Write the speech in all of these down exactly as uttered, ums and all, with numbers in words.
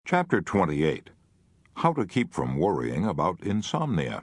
Chapter twenty-eight. How to Keep from Worrying About Insomnia.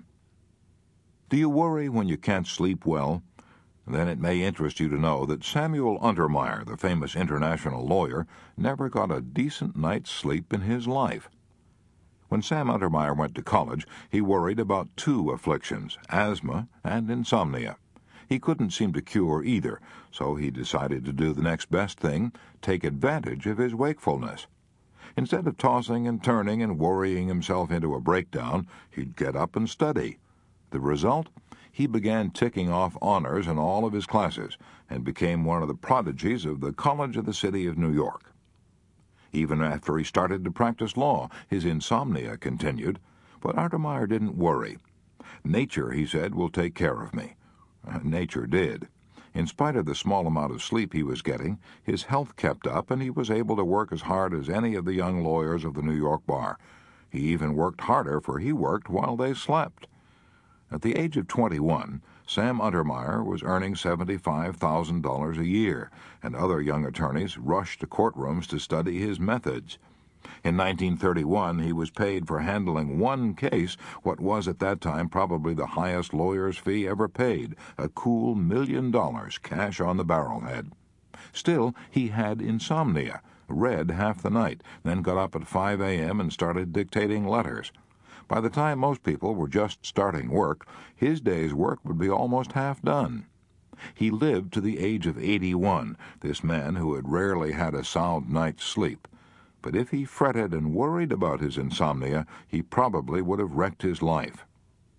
Do you worry when you can't sleep well? Then it may interest you to know that Samuel Untermeyer, the famous international lawyer, never got a decent night's sleep in his life. When Sam Untermeyer went to college, he worried about two afflictions, asthma and insomnia. He couldn't seem to cure either, so he decided to do the next best thing, take advantage of his wakefulness. Instead of tossing and turning and worrying himself into a breakdown, he'd get up and study. The result? He began ticking off honors in all of his classes and became one of the prodigies of the College of the City of New York. Even after he started to practice law, his insomnia continued, but Untermeyer didn't worry. Nature, he said, will take care of me. Uh, nature did. In spite of the small amount of sleep he was getting, his health kept up and he was able to work as hard as any of the young lawyers of the New York bar. He even worked harder, for he worked while they slept. At the age of twenty-one, Sam Untermeyer was earning seventy-five thousand dollars a year, and other young attorneys rushed to courtrooms to study his methods. In nineteen thirty-one, he was paid for handling one case, what was at that time probably the highest lawyer's fee ever paid, a cool million dollars cash on the barrelhead. Still, he had insomnia, read half the night, then got up at five a.m. and started dictating letters. By the time most people were just starting work, his day's work would be almost half done. He lived to the age of eighty-one, this man who had rarely had a sound night's sleep. But if he fretted and worried about his insomnia, he probably would have wrecked his life.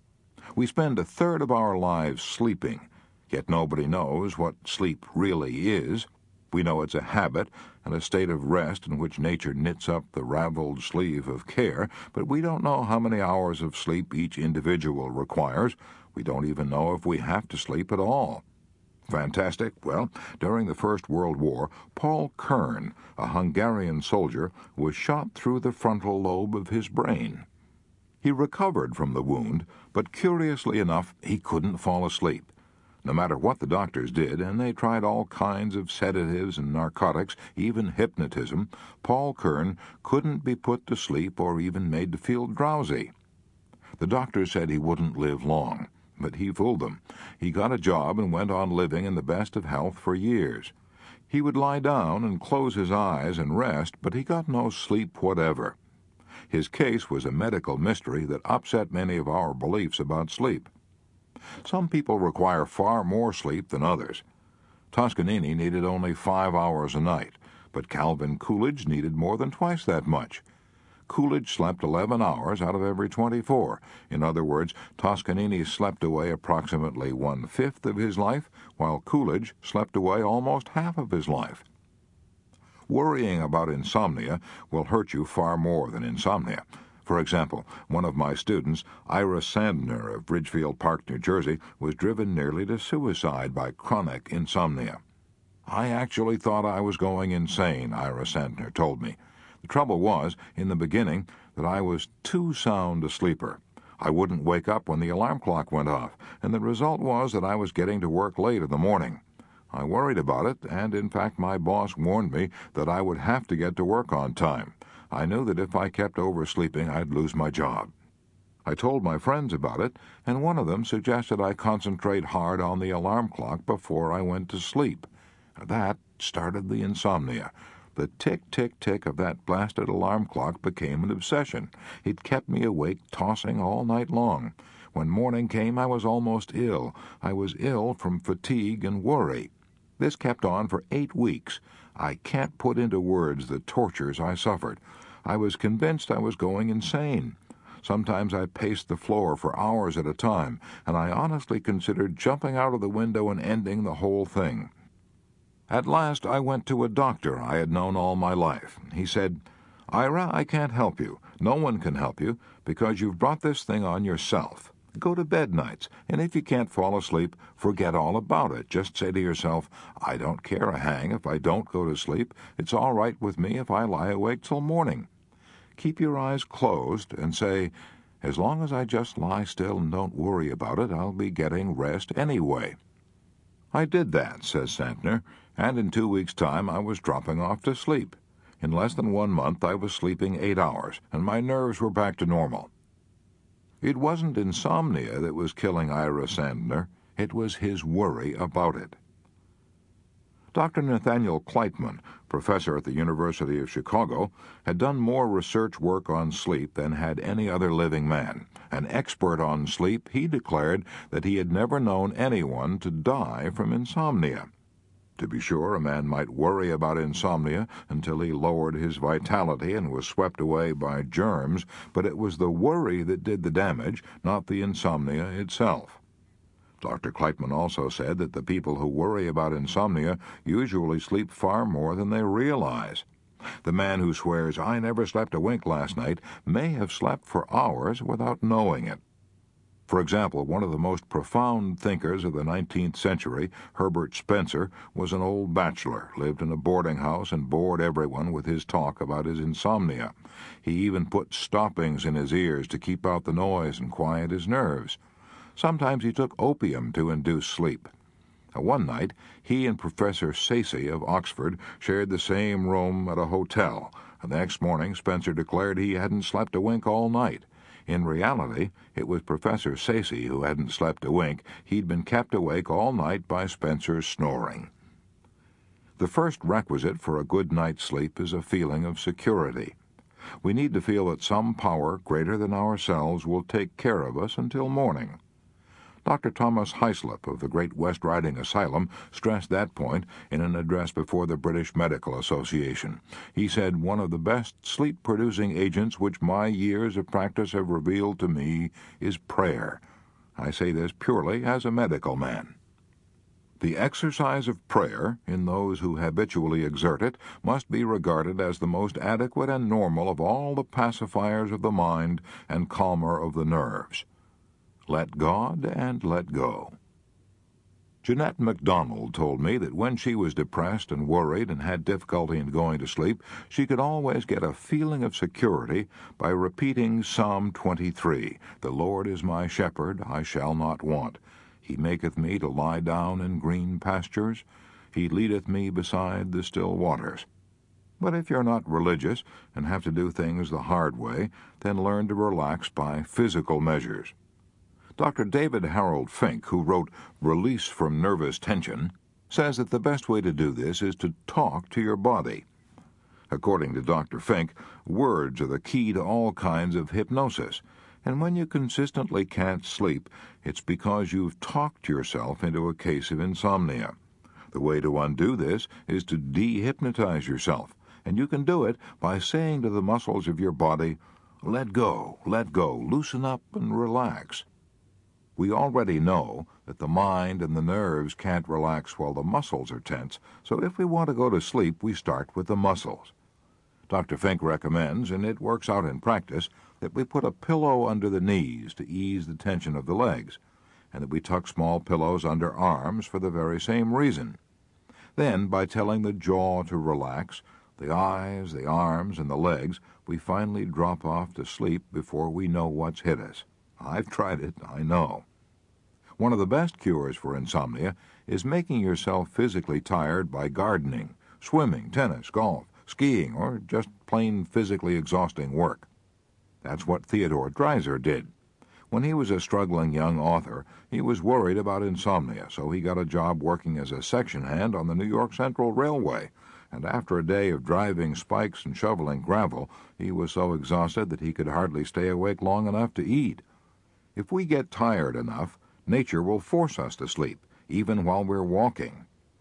We spend a third of our lives sleeping, yet nobody knows what sleep really is. We know it's a habit and a state of rest in which nature knits up the raveled sleeve of care, but we don't know how many hours of sleep each individual requires. We don't even know if we have to sleep at all. Fantastic? Well, during the First World War, Paul Kern, a Hungarian soldier, was shot through the frontal lobe of his brain. He recovered from the wound, but curiously enough, he couldn't fall asleep. No matter what the doctors did, and they tried all kinds of sedatives and narcotics, even hypnotism, Paul Kern couldn't be put to sleep or even made to feel drowsy. The doctors said he wouldn't live long. But he fooled them. He got a job and went on living in the best of health for years. He would lie down and close his eyes and rest, but he got no sleep whatever. His case was a medical mystery that upset many of our beliefs about sleep. Some people require far more sleep than others. Toscanini needed only five hours a night, but Calvin Coolidge needed more than twice that much. Coolidge slept eleven hours out of every twenty-four. In other words, Toscanini slept away approximately one-fifth of his life, while Coolidge slept away almost half of his life. Worrying about insomnia will hurt you far more than insomnia. For example, one of my students, Ira Sandner of Ridgefield Park, New Jersey, was driven nearly to suicide by chronic insomnia. "I actually thought I was going insane," Ira Sandner told me. The trouble was, in the beginning, that I was too sound a sleeper. I wouldn't wake up when the alarm clock went off, and the result was that I was getting to work late in the morning. I worried about it, and in fact my boss warned me that I would have to get to work on time. I knew that if I kept oversleeping, I'd lose my job. I told my friends about it, and one of them suggested I concentrate hard on the alarm clock before I went to sleep. That started the insomnia. The tick-tick-tick of that blasted alarm clock became an obsession. It kept me awake, tossing all night long. When morning came, I was almost ill. I was ill from fatigue and worry. This kept on for eight weeks. I can't put into words the tortures I suffered. I was convinced I was going insane. Sometimes I paced the floor for hours at a time, and I honestly considered jumping out of the window and ending the whole thing. At last I went to a doctor I had known all my life. He said, "Ira, I can't help you. No one can help you, because you've brought this thing on yourself. Go to bed nights, and if you can't fall asleep, forget all about it. Just say to yourself, I don't care a hang if I don't go to sleep. It's all right with me if I lie awake till morning. Keep your eyes closed and say, as long as I just lie still and don't worry about it, I'll be getting rest anyway." I did that, says Sandner, and in two weeks' time I was dropping off to sleep. In less than one month, I was sleeping eight hours, and my nerves were back to normal. It wasn't insomnia that was killing Ira Sandner. It was his worry about it. Doctor Nathaniel Kleitman, professor at the University of Chicago, had done more research work on sleep than had any other living man. An expert on sleep, he declared that he had never known anyone to die from insomnia. To be sure, a man might worry about insomnia until he lowered his vitality and was swept away by germs, but it was the worry that did the damage, not the insomnia itself. Doctor Kleitman also said that the people who worry about insomnia usually sleep far more than they realize. The man who swears, "I never slept a wink last night," may have slept for hours without knowing it. For example, one of the most profound thinkers of the nineteenth century, Herbert Spencer, was an old bachelor, lived in a boarding house, and bored everyone with his talk about his insomnia. He even put stoppings in his ears to keep out the noise and quiet his nerves. Sometimes he took opium to induce sleep. One night, he and Professor Sayce of Oxford shared the same room at a hotel, and the next morning Spencer declared he hadn't slept a wink all night. In reality, it was Professor Sayce who hadn't slept a wink. He'd been kept awake all night by Spencer's snoring. The first requisite for a good night's sleep is a feeling of security. We need to feel that some power greater than ourselves will take care of us until morning. Doctor Thomas Hyslop of the Great West Riding Asylum stressed that point in an address before the British Medical Association. He said, "One of the best sleep-producing agents which my years of practice have revealed to me is prayer. I say this purely as a medical man." The exercise of prayer, in those who habitually exert it, must be regarded as the most adequate and normal of all the pacifiers of the mind and calmer of the nerves. Let God and let go. Jeanette MacDonald told me that when she was depressed and worried and had difficulty in going to sleep, she could always get a feeling of security by repeating Psalm twenty-three, "The Lord is my shepherd, I shall not want. He maketh me to lie down in green pastures. He leadeth me beside the still waters." But if you're not religious and have to do things the hard way, then learn to relax by physical measures. Doctor David Harold Fink, who wrote Release from Nervous Tension, says that the best way to do this is to talk to your body. According to Doctor Fink, words are the key to all kinds of hypnosis, and when you consistently can't sleep, it's because you've talked yourself into a case of insomnia. The way to undo this is to de-hypnotize yourself, and you can do it by saying to the muscles of your body, "Let go, let go, loosen up and relax." We already know that the mind and the nerves can't relax while the muscles are tense, so if we want to go to sleep, we start with the muscles. Doctor Fink recommends, and it works out in practice, that we put a pillow under the knees to ease the tension of the legs, and that we tuck small pillows under arms for the very same reason. Then, by telling the jaw to relax, the eyes, the arms, and the legs, we finally drop off to sleep before we know what's hit us. I've tried it, I know. One of the best cures for insomnia is making yourself physically tired by gardening, swimming, tennis, golf, skiing, or just plain physically exhausting work. That's what Theodore Dreiser did. When he was a struggling young author, he was worried about insomnia, so he got a job working as a section hand on the New York Central Railway, and after a day of driving spikes and shoveling gravel, he was so exhausted that he could hardly stay awake long enough to eat. If we get tired enough, nature will force us to sleep, even while we're walking.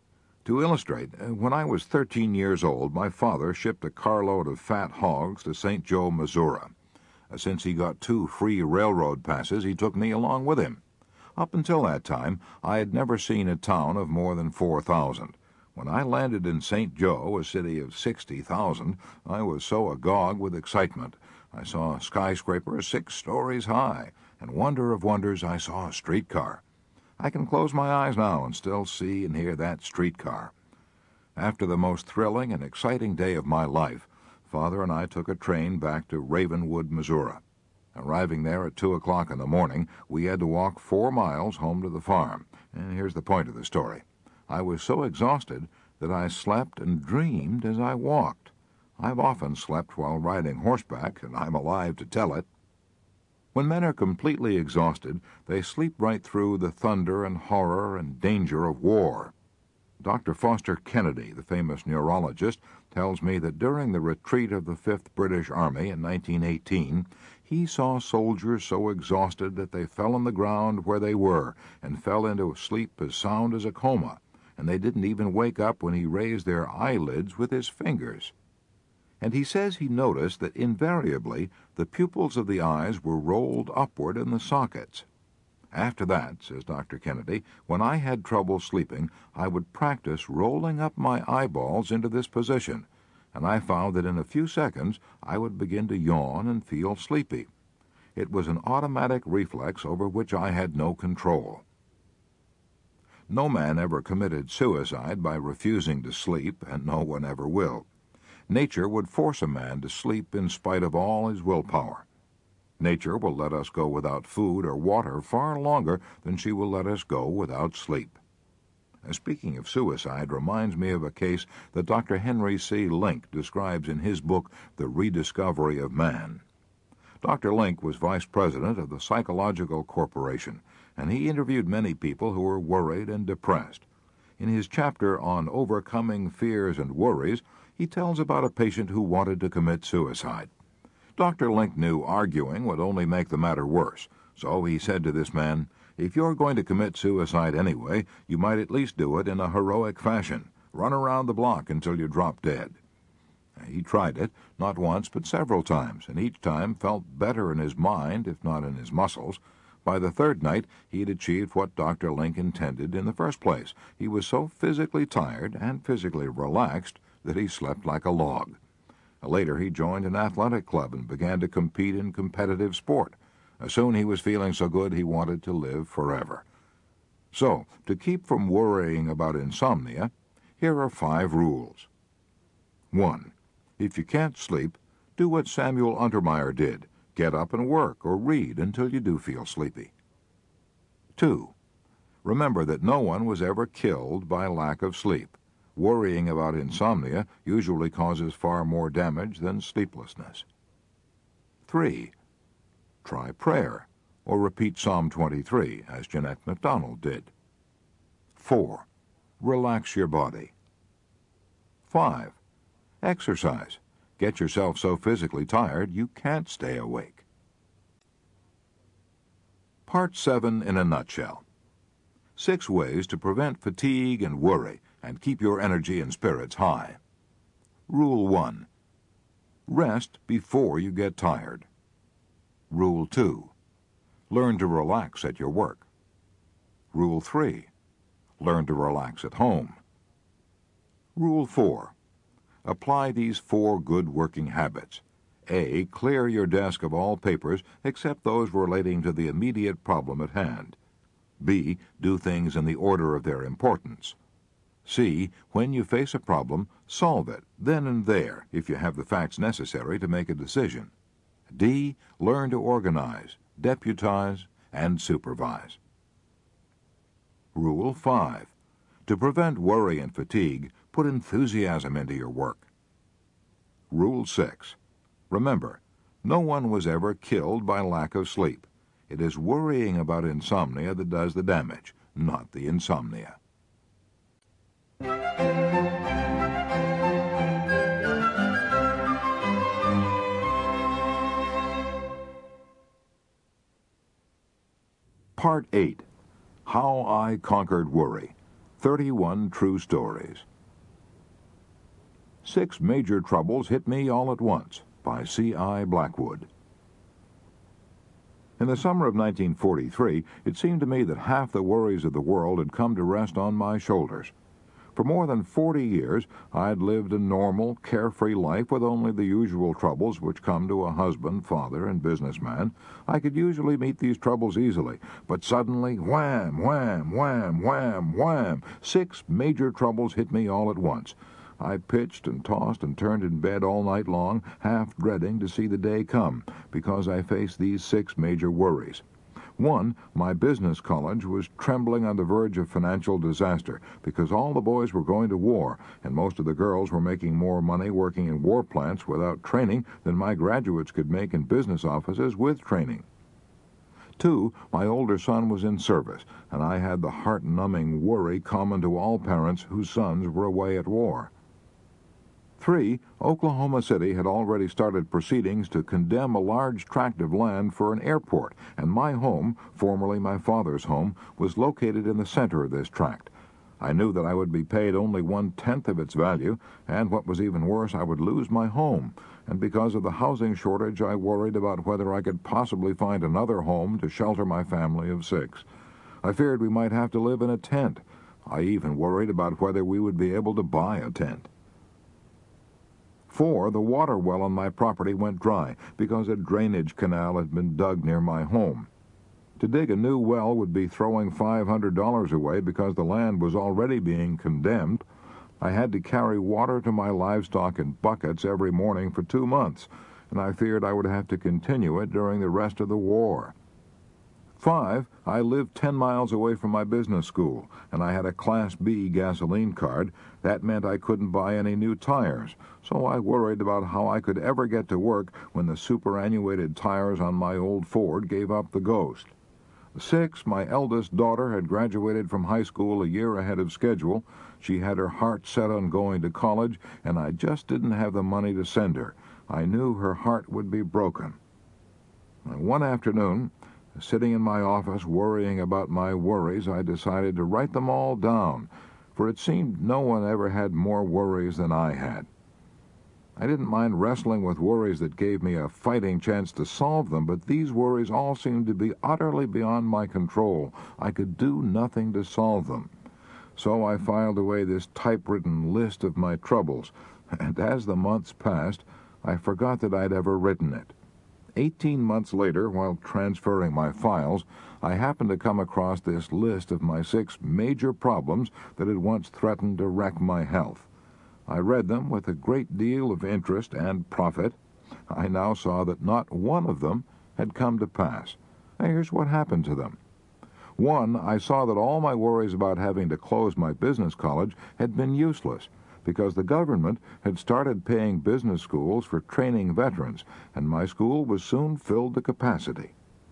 To illustrate, when I was thirteen years old, my father shipped a carload of fat hogs to Saint Joe, Missouri. Since he got two free railroad passes, he took me along with him. Up until that time, I had never seen a town of more than four thousand. When I landed in Saint Joe, a city of sixty thousand, I was so agog with excitement. I saw a skyscraper six stories high, and wonder of wonders, I saw a streetcar. I can close my eyes now and still see and hear that streetcar. After the most thrilling and exciting day of my life, Father and I took a train back to Ravenwood, Missouri. Arriving there at two o'clock in the morning, we had to walk four miles home to the farm. And here's the point of the story. I was so exhausted that I slept and dreamed as I walked. I've often slept while riding horseback, and I'm alive to tell it. When men are completely exhausted, they sleep right through the thunder and horror and danger of war. Doctor Foster Kennedy, the famous neurologist, tells me that during the retreat of the fifth British Army in nineteen eighteen, he saw soldiers so exhausted that they fell on the ground where they were and fell into a sleep as sound as a coma, and they didn't even wake up when he raised their eyelids with his fingers. And he says he noticed that invariably the pupils of the eyes were rolled upward in the sockets. After that, says Doctor Kennedy, when I had trouble sleeping, I would practice rolling up my eyeballs into this position, and I found that in a few seconds I would begin to yawn and feel sleepy. It was an automatic reflex over which I had no control. No man ever committed suicide by refusing to sleep, and no one ever will. Nature would force a man to sleep in spite of all his willpower. Nature will let us go without food or water far longer than she will let us go without sleep. Speaking of suicide reminds me of a case that Doctor Henry C. Link describes in his book, The Rediscovery of Man. Doctor Link was vice president of the Psychological Corporation, and he interviewed many people who were worried and depressed. In his chapter on overcoming fears and worries, he tells about a patient who wanted to commit suicide. Doctor Link knew arguing would only make the matter worse, so he said to this man, "If you're going to commit suicide anyway, you might at least do it in a heroic fashion. Run around the block until you drop dead." He tried it, not once but several times, and each time felt better in his mind, if not in his muscles. By the third night, he had achieved what Doctor Link intended in the first place. He was so physically tired and physically relaxed that he slept like a log. Later, he joined an athletic club and began to compete in competitive sport. Soon he was feeling so good he wanted to live forever. So, to keep from worrying about insomnia, here are five rules. One. If you can't sleep, do what Samuel Untermeyer did. Get up and work or read until you do feel sleepy. Two. Remember that no one was ever killed by lack of sleep. Worrying about insomnia usually causes far more damage than sleeplessness. Three. Try prayer, or repeat Psalm twenty-three, as Jeanette MacDonald did. Four. Relax your body. Five. Exercise. Get yourself so physically tired you can't stay awake. Part seven in a nutshell. Six ways to prevent fatigue and worry and keep your energy and spirits high. Rule one. Rest before you get tired. Rule two. Learn to relax at your work. Rule three. Learn to relax at home. Rule four. Apply these four good working habits. A. Clear your desk of all papers except those relating to the immediate problem at hand. B. Do things in the order of their importance. C. When you face a problem, solve it then and there if you have the facts necessary to make a decision. D. Learn to organize, deputize, and supervise. Rule five. To prevent worry and fatigue, put enthusiasm into your work. Rule six. Remember, no one was ever killed by lack of sleep. It is worrying about insomnia that does the damage, not the insomnia. Part eight. How I Conquered Worry. thirty-one True Stories. Six Major Troubles Hit Me All at Once by C I Blackwood. In the summer of nineteen forty-three, it seemed to me that half the worries of the world had come to rest on my shoulders. For more than forty years, I had lived a normal, carefree life with only the usual troubles which come to a husband, father, and businessman. I could usually meet these troubles easily, but suddenly, wham, wham, wham, wham, wham, six major troubles hit me all at once. I pitched and tossed and turned in bed all night long, half dreading to see the day come, because I faced these six major worries. One, my business college was trembling on the verge of financial disaster because all the boys were going to war, and most of the girls were making more money working in war plants without training than my graduates could make in business offices with training. Two, my older son was in service, and I had the heart-numbing worry common to all parents whose sons were away at war. Three, Oklahoma City had already started proceedings to condemn a large tract of land for an airport, and my home, formerly my father's home, was located in the center of this tract. I knew that I would be paid only one-tenth of its value, and what was even worse, I would lose my home, and because of the housing shortage, I worried about whether I could possibly find another home to shelter my family of six. I feared we might have to live in a tent. I even worried about whether we would be able to buy a tent. Four, the water well on my property went dry because a drainage canal had been dug near my home. To dig a new well would be throwing five hundred dollars away because the land was already being condemned. I had to carry water to my livestock in buckets every morning for two months, and I feared I would have to continue it during the rest of the war. Five, I lived ten miles away from my business school, and I had a Class B gasoline card. That meant I couldn't buy any new tires, so I worried about how I could ever get to work when the superannuated tires on my old Ford gave up the ghost. Six, my eldest daughter had graduated from high school a year ahead of schedule. She had her heart set on going to college, and I just didn't have the money to send her. I knew her heart would be broken. One afternoon, sitting in my office worrying about my worries, I decided to write them all down, for it seemed no one ever had more worries than I had. I didn't mind wrestling with worries that gave me a fighting chance to solve them, but these worries all seemed to be utterly beyond my control. I could do nothing to solve them. So I filed away this typewritten list of my troubles, and as the months passed, I forgot that I'd ever written it. Eighteen months later, while transferring my files, I happened to come across this list of my six major problems that had once threatened to wreck my health. I read them with a great deal of interest and profit. I now saw that not one of them had come to pass. Now, here's what happened to them. One, I saw that all my worries about having to close my business college had been useless, because the government had started paying business schools for training veterans, and my school was soon filled to capacity.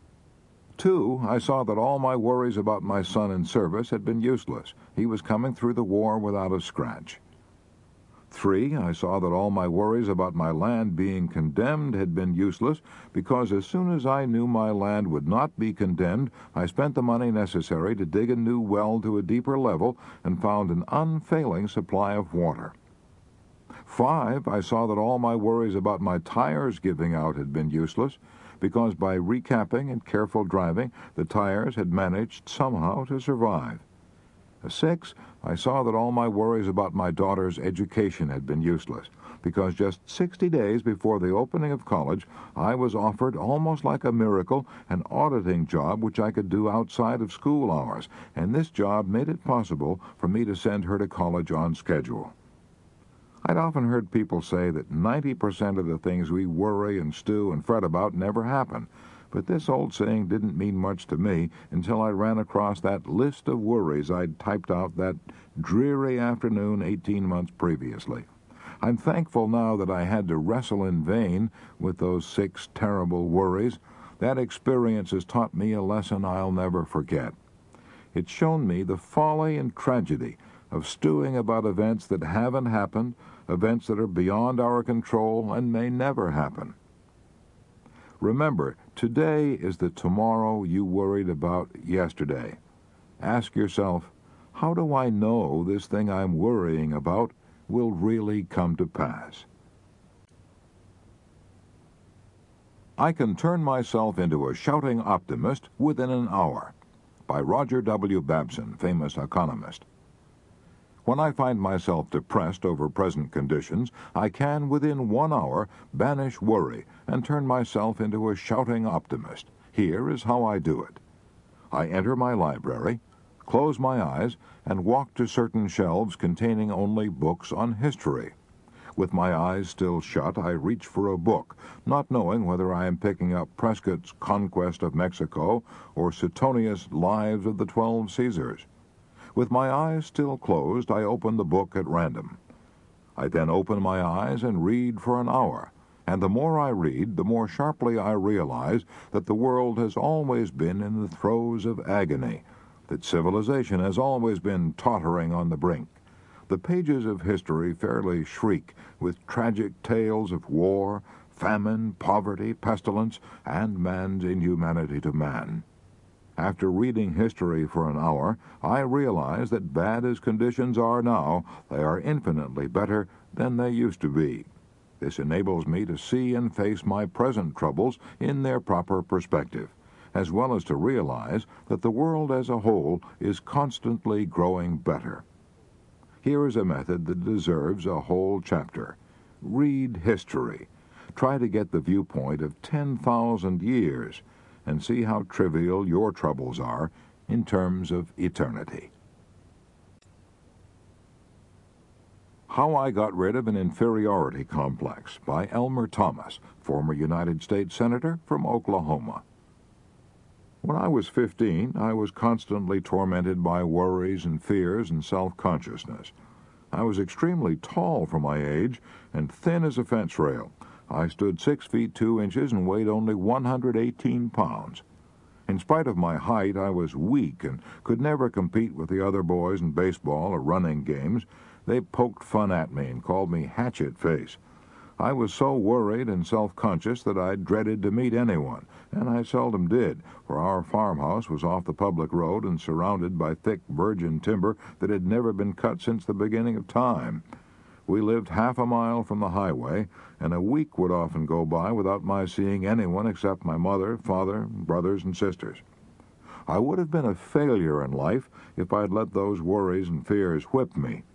Two, I saw that all my worries about my son in service had been useless. He was coming through the war without a scratch. Three, I saw that all my worries about my land being condemned had been useless, because as soon as I knew my land would not be condemned, I spent the money necessary to dig a new well to a deeper level and found an unfailing supply of water. Five, I saw that all my worries about my tires giving out had been useless, because by recapping and careful driving, the tires had managed somehow to survive. Six, I saw that all my worries about my daughter's education had been useless, because just sixty days before the opening of college, I was offered, almost like a miracle, an auditing job which I could do outside of school hours, and this job made it possible for me to send her to college on schedule. I'd often heard people say that ninety percent of the things we worry and stew and fret about never happen, but this old saying didn't mean much to me until I ran across that list of worries I'd typed out that dreary afternoon eighteen months previously. I'm thankful now that I had to wrestle in vain with those six terrible worries. That experience has taught me a lesson I'll never forget. It's shown me the folly and tragedy of stewing about events that haven't happened, events that are beyond our control and may never happen. Remember, today is the tomorrow you worried about yesterday. Ask yourself, how do I know this thing I'm worrying about will really come to pass? I Can Turn Myself into a Shouting Optimist Within an Hour, by Roger W. Babson, famous economist. When I find myself depressed over present conditions, I can, within one hour, banish worry and turn myself into a shouting optimist. Here is how I do it. I enter my library, close my eyes, and walk to certain shelves containing only books on history. With my eyes still shut, I reach for a book, not knowing whether I am picking up Prescott's Conquest of Mexico or Suetonius' Lives of the Twelve Caesars. With my eyes still closed, I open the book at random. I then open my eyes and read for an hour, and the more I read, the more sharply I realize that the world has always been in the throes of agony, that civilization has always been tottering on the brink. The pages of history fairly shriek with tragic tales of war, famine, poverty, pestilence, and man's inhumanity to man. After reading history for an hour, I realize that bad as conditions are now, they are infinitely better than they used to be. This enables me to see and face my present troubles in their proper perspective, as well as to realize that the world as a whole is constantly growing better. Here is a method that deserves a whole chapter. Read history. Try to get the viewpoint of ten thousand years and see how trivial your troubles are in terms of eternity. How I Got Rid of an Inferiority Complex by Elmer Thomas, former United States Senator from Oklahoma. When I was fifteen, I was constantly tormented by worries and fears and self-consciousness. I was extremely tall for my age and thin as a fence rail. I stood six feet two inches and weighed only one hundred eighteen pounds. In spite of my height, I was weak and could never compete with the other boys in baseball or running games. They poked fun at me and called me Hatchet Face. I was so worried and self-conscious that I dreaded to meet anyone, and I seldom did, for our farmhouse was off the public road and surrounded by thick virgin timber that had never been cut since the beginning of time. We lived half a mile from the highway, and a week would often go by without my seeing anyone except my mother, father, brothers, and sisters. I would have been a failure in life if I'd let those worries and fears whip me.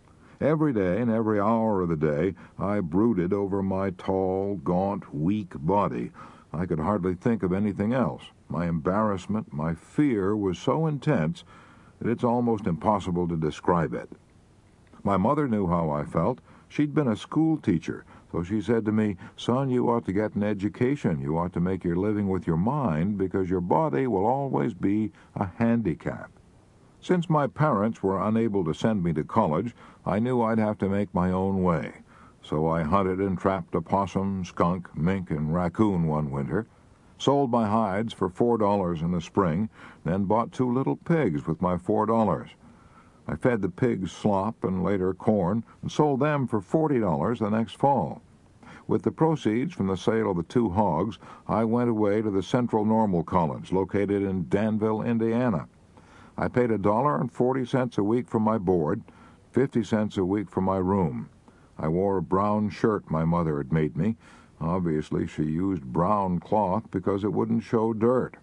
Every day and every hour of the day, I brooded over my tall, gaunt, weak body. I could hardly think of anything else. My embarrassment, my fear was so intense that it's almost impossible to describe it. My mother knew how I felt. She'd been a school teacher, so she said to me, "Son, you ought to get an education. You ought to make your living with your mind because your body will always be a handicap." Since my parents were unable to send me to college, I knew I'd have to make my own way. So I hunted and trapped a possum, skunk, mink, and raccoon one winter, sold my hides for four dollars in the spring, then bought two little pigs with my four dollars. I fed the pigs slop and later corn and sold them for forty dollars the next fall. With the proceeds from the sale of the two hogs, I went away to the Central Normal College, located in Danville, Indiana. I paid a dollar and forty cents a week for my board, fifty cents a week for my room. I wore a brown shirt my mother had made me. Obviously, she used brown cloth because it wouldn't show dirt.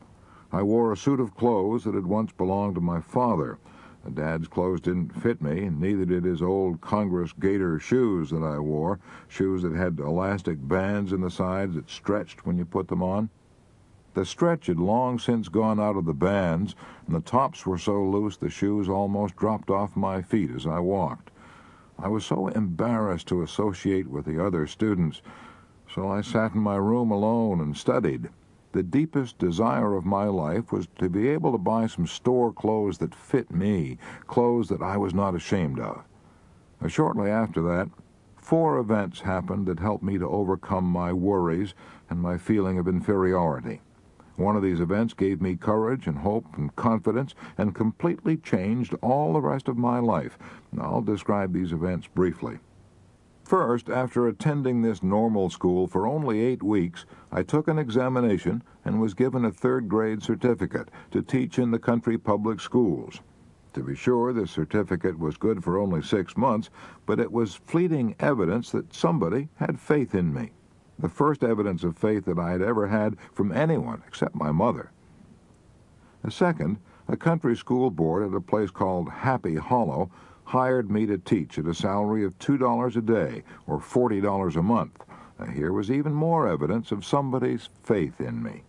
I wore a suit of clothes that had once belonged to my father. Dad's clothes didn't fit me, and neither did his old Congress gaiter shoes that I wore, shoes that had elastic bands in the sides that stretched when you put them on. The stretch had long since gone out of the bands, and the tops were so loose the shoes almost dropped off my feet as I walked. I was so embarrassed to associate with the other students, so I sat in my room alone and studied. The deepest desire of my life was to be able to buy some store clothes that fit me, clothes that I was not ashamed of. Shortly after that, four events happened that helped me to overcome my worries and my feeling of inferiority. One of these events gave me courage and hope and confidence and completely changed all the rest of my life. I'll describe these events briefly. First, after attending this normal school for only eight weeks, I took an examination and was given a third-grade certificate to teach in the country public schools. To be sure, this certificate was good for only six months, but it was fleeting evidence that somebody had faith in me. The first evidence of faith that I had ever had from anyone except my mother. Second, a country school board at a place called Happy Hollow hired me to teach at a salary of two dollars a day, or forty dollars a month. Now, here was even more evidence of somebody's faith in me.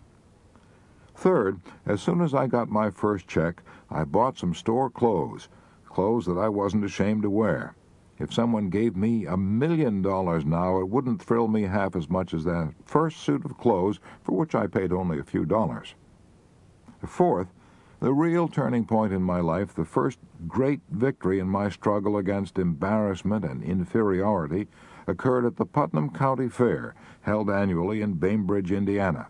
Third, as soon as I got my first check, I bought some store clothes, clothes that I wasn't ashamed to wear. If someone gave me a million dollars now, it wouldn't thrill me half as much as that first suit of clothes for which I paid only a few dollars. Fourth, the real turning point in my life, the first great victory in my struggle against embarrassment and inferiority, occurred at the Putnam County Fair, held annually in Bainbridge, Indiana.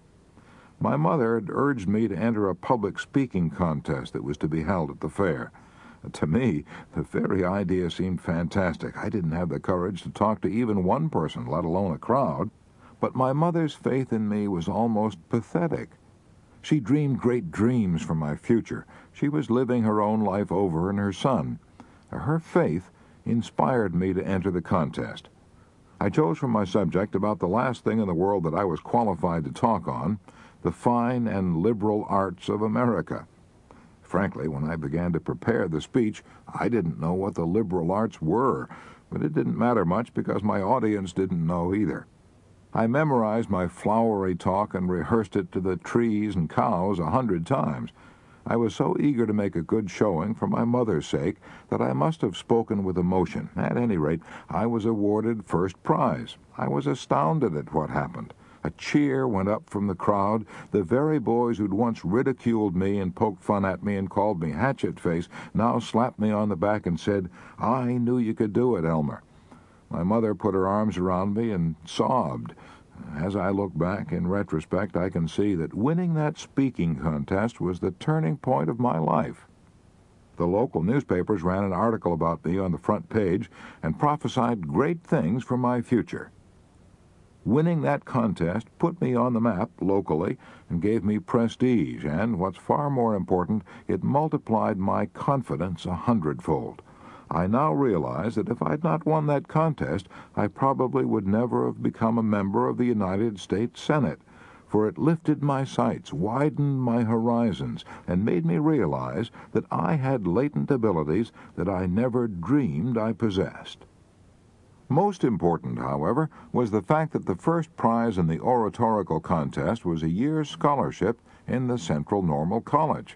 My mother had urged me to enter a public speaking contest that was to be held at the fair. To me, the very idea seemed fantastic. I didn't have the courage to talk to even one person, let alone a crowd. But my mother's faith in me was almost pathetic. She dreamed great dreams for my future. She was living her own life over in her son. Her faith inspired me to enter the contest. I chose for my subject about the last thing in the world that I was qualified to talk on, the fine and liberal arts of America. Frankly, when I began to prepare the speech, I didn't know what the liberal arts were, but it didn't matter much because my audience didn't know either. I memorized my flowery talk and rehearsed it to the trees and cows a hundred times. I was so eager to make a good showing for my mother's sake that I must have spoken with emotion. At any rate, I was awarded first prize. I was astounded at what happened. A cheer went up from the crowd. The very boys who'd once ridiculed me and poked fun at me and called me hatchet face now slapped me on the back and said, "I knew you could do it, Elmer." My mother put her arms around me and sobbed. As I look back, in retrospect, I can see that winning that speaking contest was the turning point of my life. The local newspapers ran an article about me on the front page and prophesied great things for my future. Winning that contest put me on the map locally and gave me prestige, and, what's far more important, it multiplied my confidence a hundredfold. I now realize that if I'd not won that contest, I probably would never have become a member of the United States Senate, for it lifted my sights, widened my horizons, and made me realize that I had latent abilities that I never dreamed I possessed. Most important, however, was the fact that the first prize in the oratorical contest was a year's scholarship in the Central Normal College.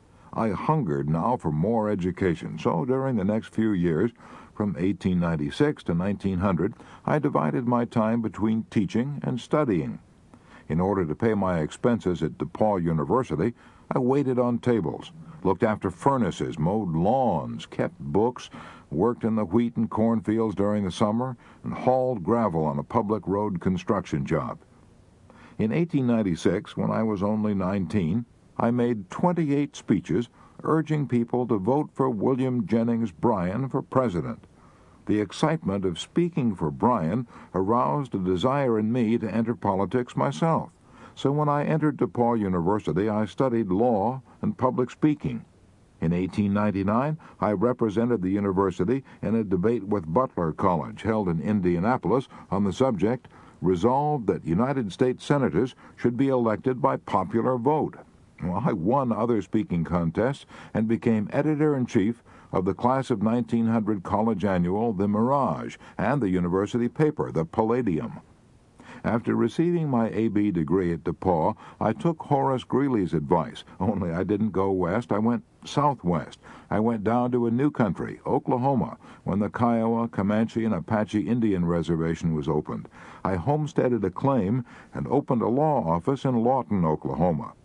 I hungered now for more education, so during the next few years, from eighteen ninety-six to nineteen hundred, I divided my time between teaching and studying. In order to pay my expenses at DePaul University, I waited on tables, looked after furnaces, mowed lawns, kept books, worked in the wheat and cornfields during the summer, and hauled gravel on a public road construction job. In eighteen ninety-six, when I was only nineteen, I made twenty-eight speeches urging people to vote for William Jennings Bryan for president. The excitement of speaking for Bryan aroused a desire in me to enter politics myself. So when I entered DePaul University, I studied law and public speaking. In eighteen ninety-nine, I represented the university in a debate with Butler College, held in Indianapolis, on the subject, "Resolved that United States senators should be elected by popular vote." Well, I won other speaking contests and became editor-in-chief of the class of nineteen hundred college annual, The Mirage, and the university paper, The Palladium. After receiving my A B degree at DePaul, I took Horace Greeley's advice, only I didn't go west, I went southwest. I went down to a new country, Oklahoma, when the Kiowa, Comanche, and Apache Indian Reservation was opened. I homesteaded a claim and opened a law office in Lawton, Oklahoma.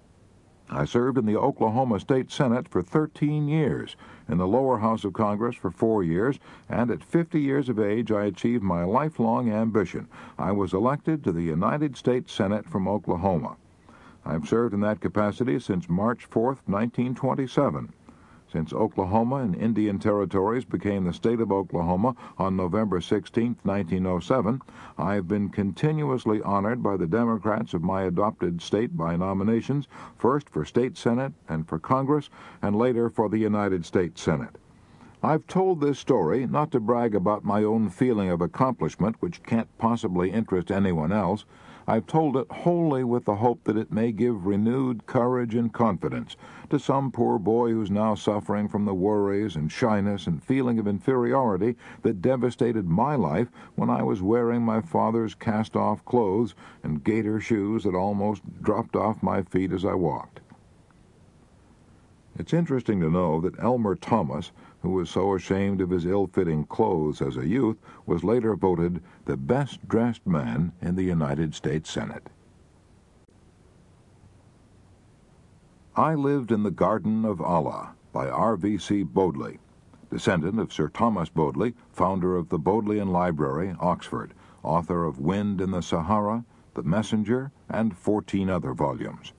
I served in the Oklahoma State Senate for thirteen years, in the lower house of Congress for four years, and at fifty years of age I achieved my lifelong ambition. I was elected to the United States Senate from Oklahoma. I've served in that capacity since March fourth, nineteen twenty-seven. Since Oklahoma and Indian Territories became the state of Oklahoma on November sixteenth, nineteen oh seven, I have been continuously honored by the Democrats of my adopted state by nominations, first for state Senate and for Congress, and later for the United States Senate. I've told this story not to brag about my own feeling of accomplishment, which can't possibly interest anyone else. I've told it wholly with the hope that it may give renewed courage and confidence to some poor boy who's now suffering from the worries and shyness and feeling of inferiority that devastated my life when I was wearing my father's cast-off clothes and gaiter shoes that almost dropped off my feet as I walked. It's interesting to know that Elmer Thomas, who was so ashamed of his ill-fitting clothes as a youth, was later voted the best-dressed man in the United States Senate. I Lived in the Garden of Allah by R V C Bodley, descendant of Sir Thomas Bodley, founder of the Bodleian Library, Oxford, author of Wind in the Sahara, The Messenger, and fourteen other volumes.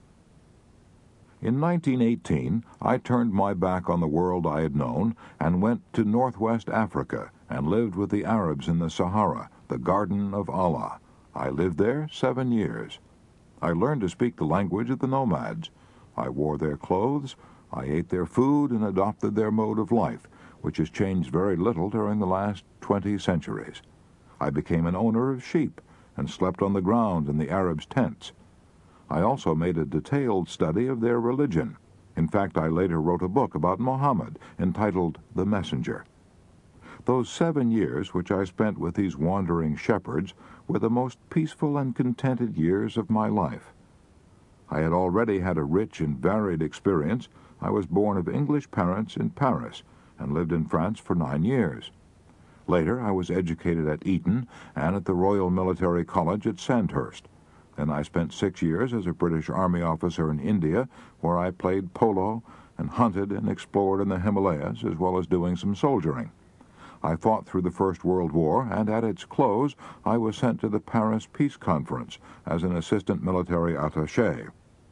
In nineteen eighteen, I turned my back on the world I had known and went to northwest Africa and lived with the Arabs in the Sahara, the Garden of Allah. I lived there seven years. I learned to speak the language of the nomads. I wore their clothes, I ate their food, and adopted their mode of life, which has changed very little during the last twenty centuries. I became an owner of sheep and slept on the ground in the Arabs' tents. I also made a detailed study of their religion. In fact, I later wrote a book about Muhammad entitled The Messenger. Those seven years which I spent with these wandering shepherds were the most peaceful and contented years of my life. I had already had a rich and varied experience. I was born of English parents in Paris and lived in France for nine years. Later, I was educated at Eton and at the Royal Military College at Sandhurst. Then I spent six years as a British Army officer in India, where I played polo and hunted and explored in the Himalayas, as well as doing some soldiering. I fought through the First World War, and at its close, I was sent to the Paris Peace Conference as an assistant military attaché.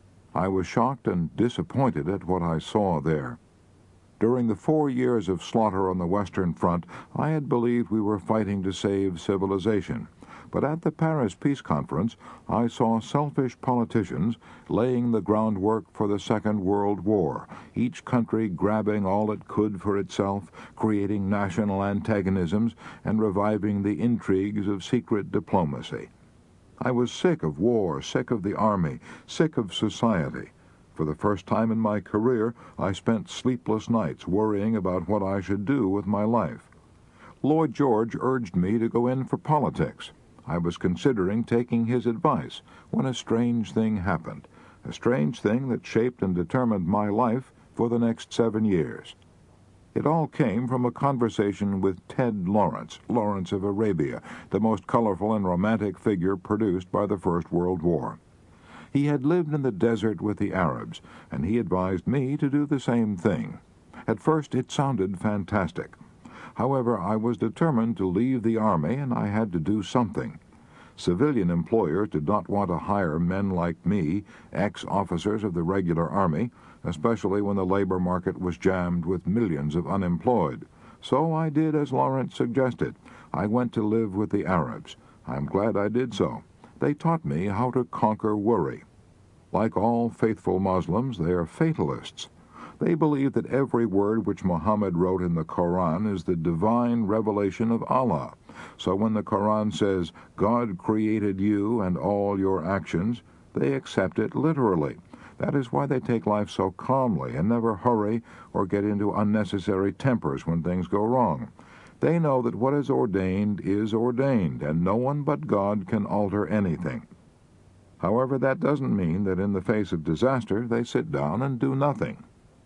I was shocked and disappointed at what I saw there. During the four years of slaughter on the Western Front, I had believed we were fighting to save civilization. But at the Paris Peace Conference, I saw selfish politicians laying the groundwork for the Second World War, each country grabbing all it could for itself, creating national antagonisms, and reviving the intrigues of secret diplomacy. I was sick of war, sick of the army, sick of society. For the first time in my career, I spent sleepless nights worrying about what I should do with my life. Lloyd George urged me to go in for politics. I was considering taking his advice when a strange thing happened, a strange thing that shaped and determined my life for the next seven years. It all came from a conversation with Ted Lawrence, Lawrence of Arabia, the most colorful and romantic figure produced by the First World War. He had lived in the desert with the Arabs, and he advised me to do the same thing. At first it sounded fantastic. However, I was determined to leave the army, and I had to do something. Civilian employers did not want to hire men like me, ex-officers of the regular army, especially when the labor market was jammed with millions of unemployed. So I did as Lawrence suggested. I went to live with the Arabs. I'm glad I did so. They taught me how to conquer worry. Like all faithful Muslims, they are fatalists. They believe that every word which Muhammad wrote in the Quran is the divine revelation of Allah. So when the Quran says, God created you and all your actions, they accept it literally. That is why they take life so calmly and never hurry or get into unnecessary tempers when things go wrong. They know that what is ordained is ordained, and no one but God can alter anything. However, that doesn't mean that in the face of disaster they sit down and do nothing.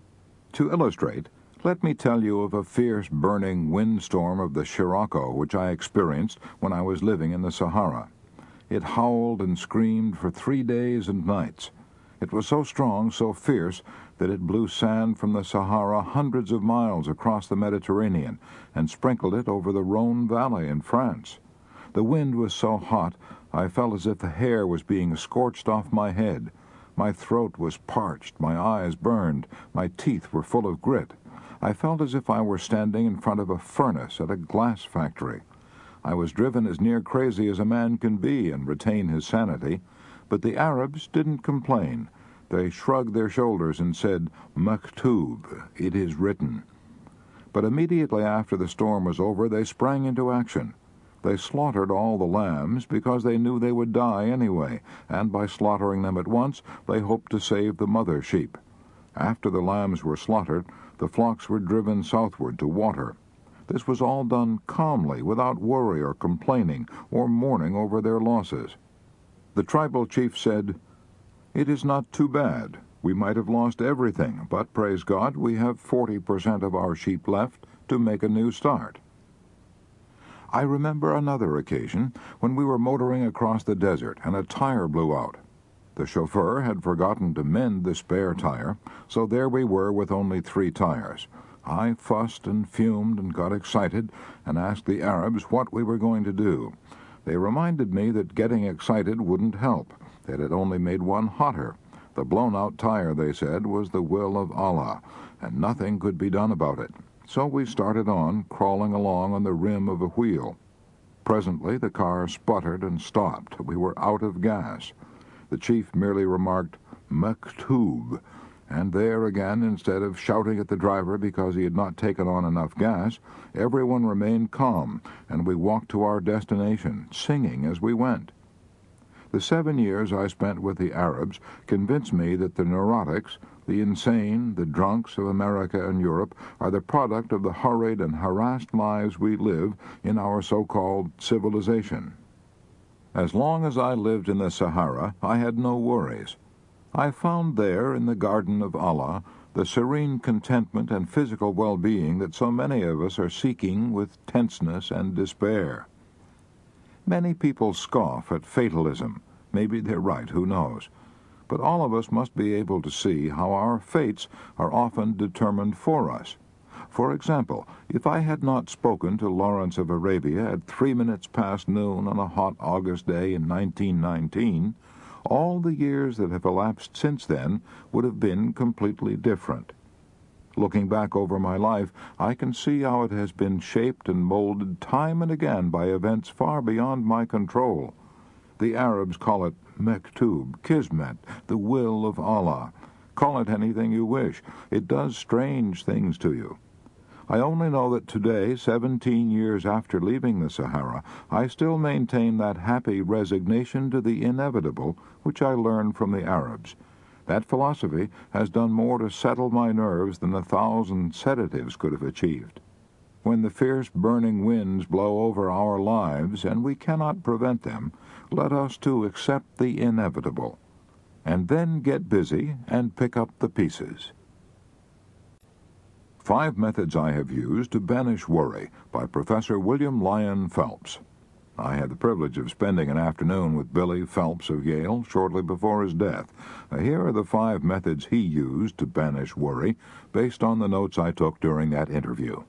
To illustrate, let me tell you of a fierce burning windstorm of the Scirocco which I experienced when I was living in the Sahara. It howled and screamed for three days and nights. It was so strong, so fierce, that it blew sand from the Sahara hundreds of miles across the Mediterranean and sprinkled it over the Rhone Valley in France. The wind was so hot, I felt as if the hair was being scorched off my head. My throat was parched, my eyes burned, my teeth were full of grit. I felt as if I were standing in front of a furnace at a glass factory. I was driven as near crazy as a man can be and retain his sanity, but the Arabs didn't complain. They shrugged their shoulders and said, Maktub, it is written. But immediately after the storm was over, they sprang into action. They slaughtered all the lambs because they knew they would die anyway, and by slaughtering them at once, they hoped to save the mother sheep. After the lambs were slaughtered, the flocks were driven southward to water. This was all done calmly, without worry or complaining or mourning over their losses. The tribal chief said, It is not too bad. We might have lost everything, but praise God, we have forty percent of our sheep left to make a new start. I remember another occasion when we were motoring across the desert and a tire blew out. The chauffeur had forgotten to mend the spare tire, so there we were with only three tires. I fussed and fumed and got excited and asked the Arabs what we were going to do. They reminded me that getting excited wouldn't help, that it only made one hotter. The blown-out tire, they said, was the will of Allah, and nothing could be done about it. So we started on, crawling along on the rim of a wheel. Presently the car sputtered and stopped. We were out of gas. The chief merely remarked, "Maktub," and there again, instead of shouting at the driver because he had not taken on enough gas, everyone remained calm, and we walked to our destination, singing as we went. The seven years I spent with the Arabs convinced me that the neurotics, the insane, the drunks of America and Europe are the product of the hurried and harassed lives we live in our so-called civilization. As long as I lived in the Sahara, I had no worries. I found there, in the garden of Allah, the serene contentment and physical well-being that so many of us are seeking with tenseness and despair. Many people scoff at fatalism. Maybe they're right, who knows? But all of us must be able to see how our fates are often determined for us. For example, if I had not spoken to Lawrence of Arabia at three minutes past noon on a hot August day in nineteen nineteen, all the years that have elapsed since then would have been completely different. Looking back over my life, I can see how it has been shaped and molded time and again by events far beyond my control. The Arabs call it Maktub, Kismet, the will of Allah. Call it anything you wish. It does strange things to you. I only know that today, seventeen years after leaving the Sahara, I still maintain that happy resignation to the inevitable which I learned from the Arabs. That philosophy has done more to settle my nerves than a thousand sedatives could have achieved. When the fierce burning winds blow over our lives, and we cannot prevent them, let us too accept the inevitable, and then get busy and pick up the pieces. Five Methods I Have Used to Banish Worry by Professor William Lyon Phelps. I had the privilege of spending an afternoon with Billy Phelps of Yale shortly before his death. Here are the five methods he used to banish worry, based on the notes I took during that interview.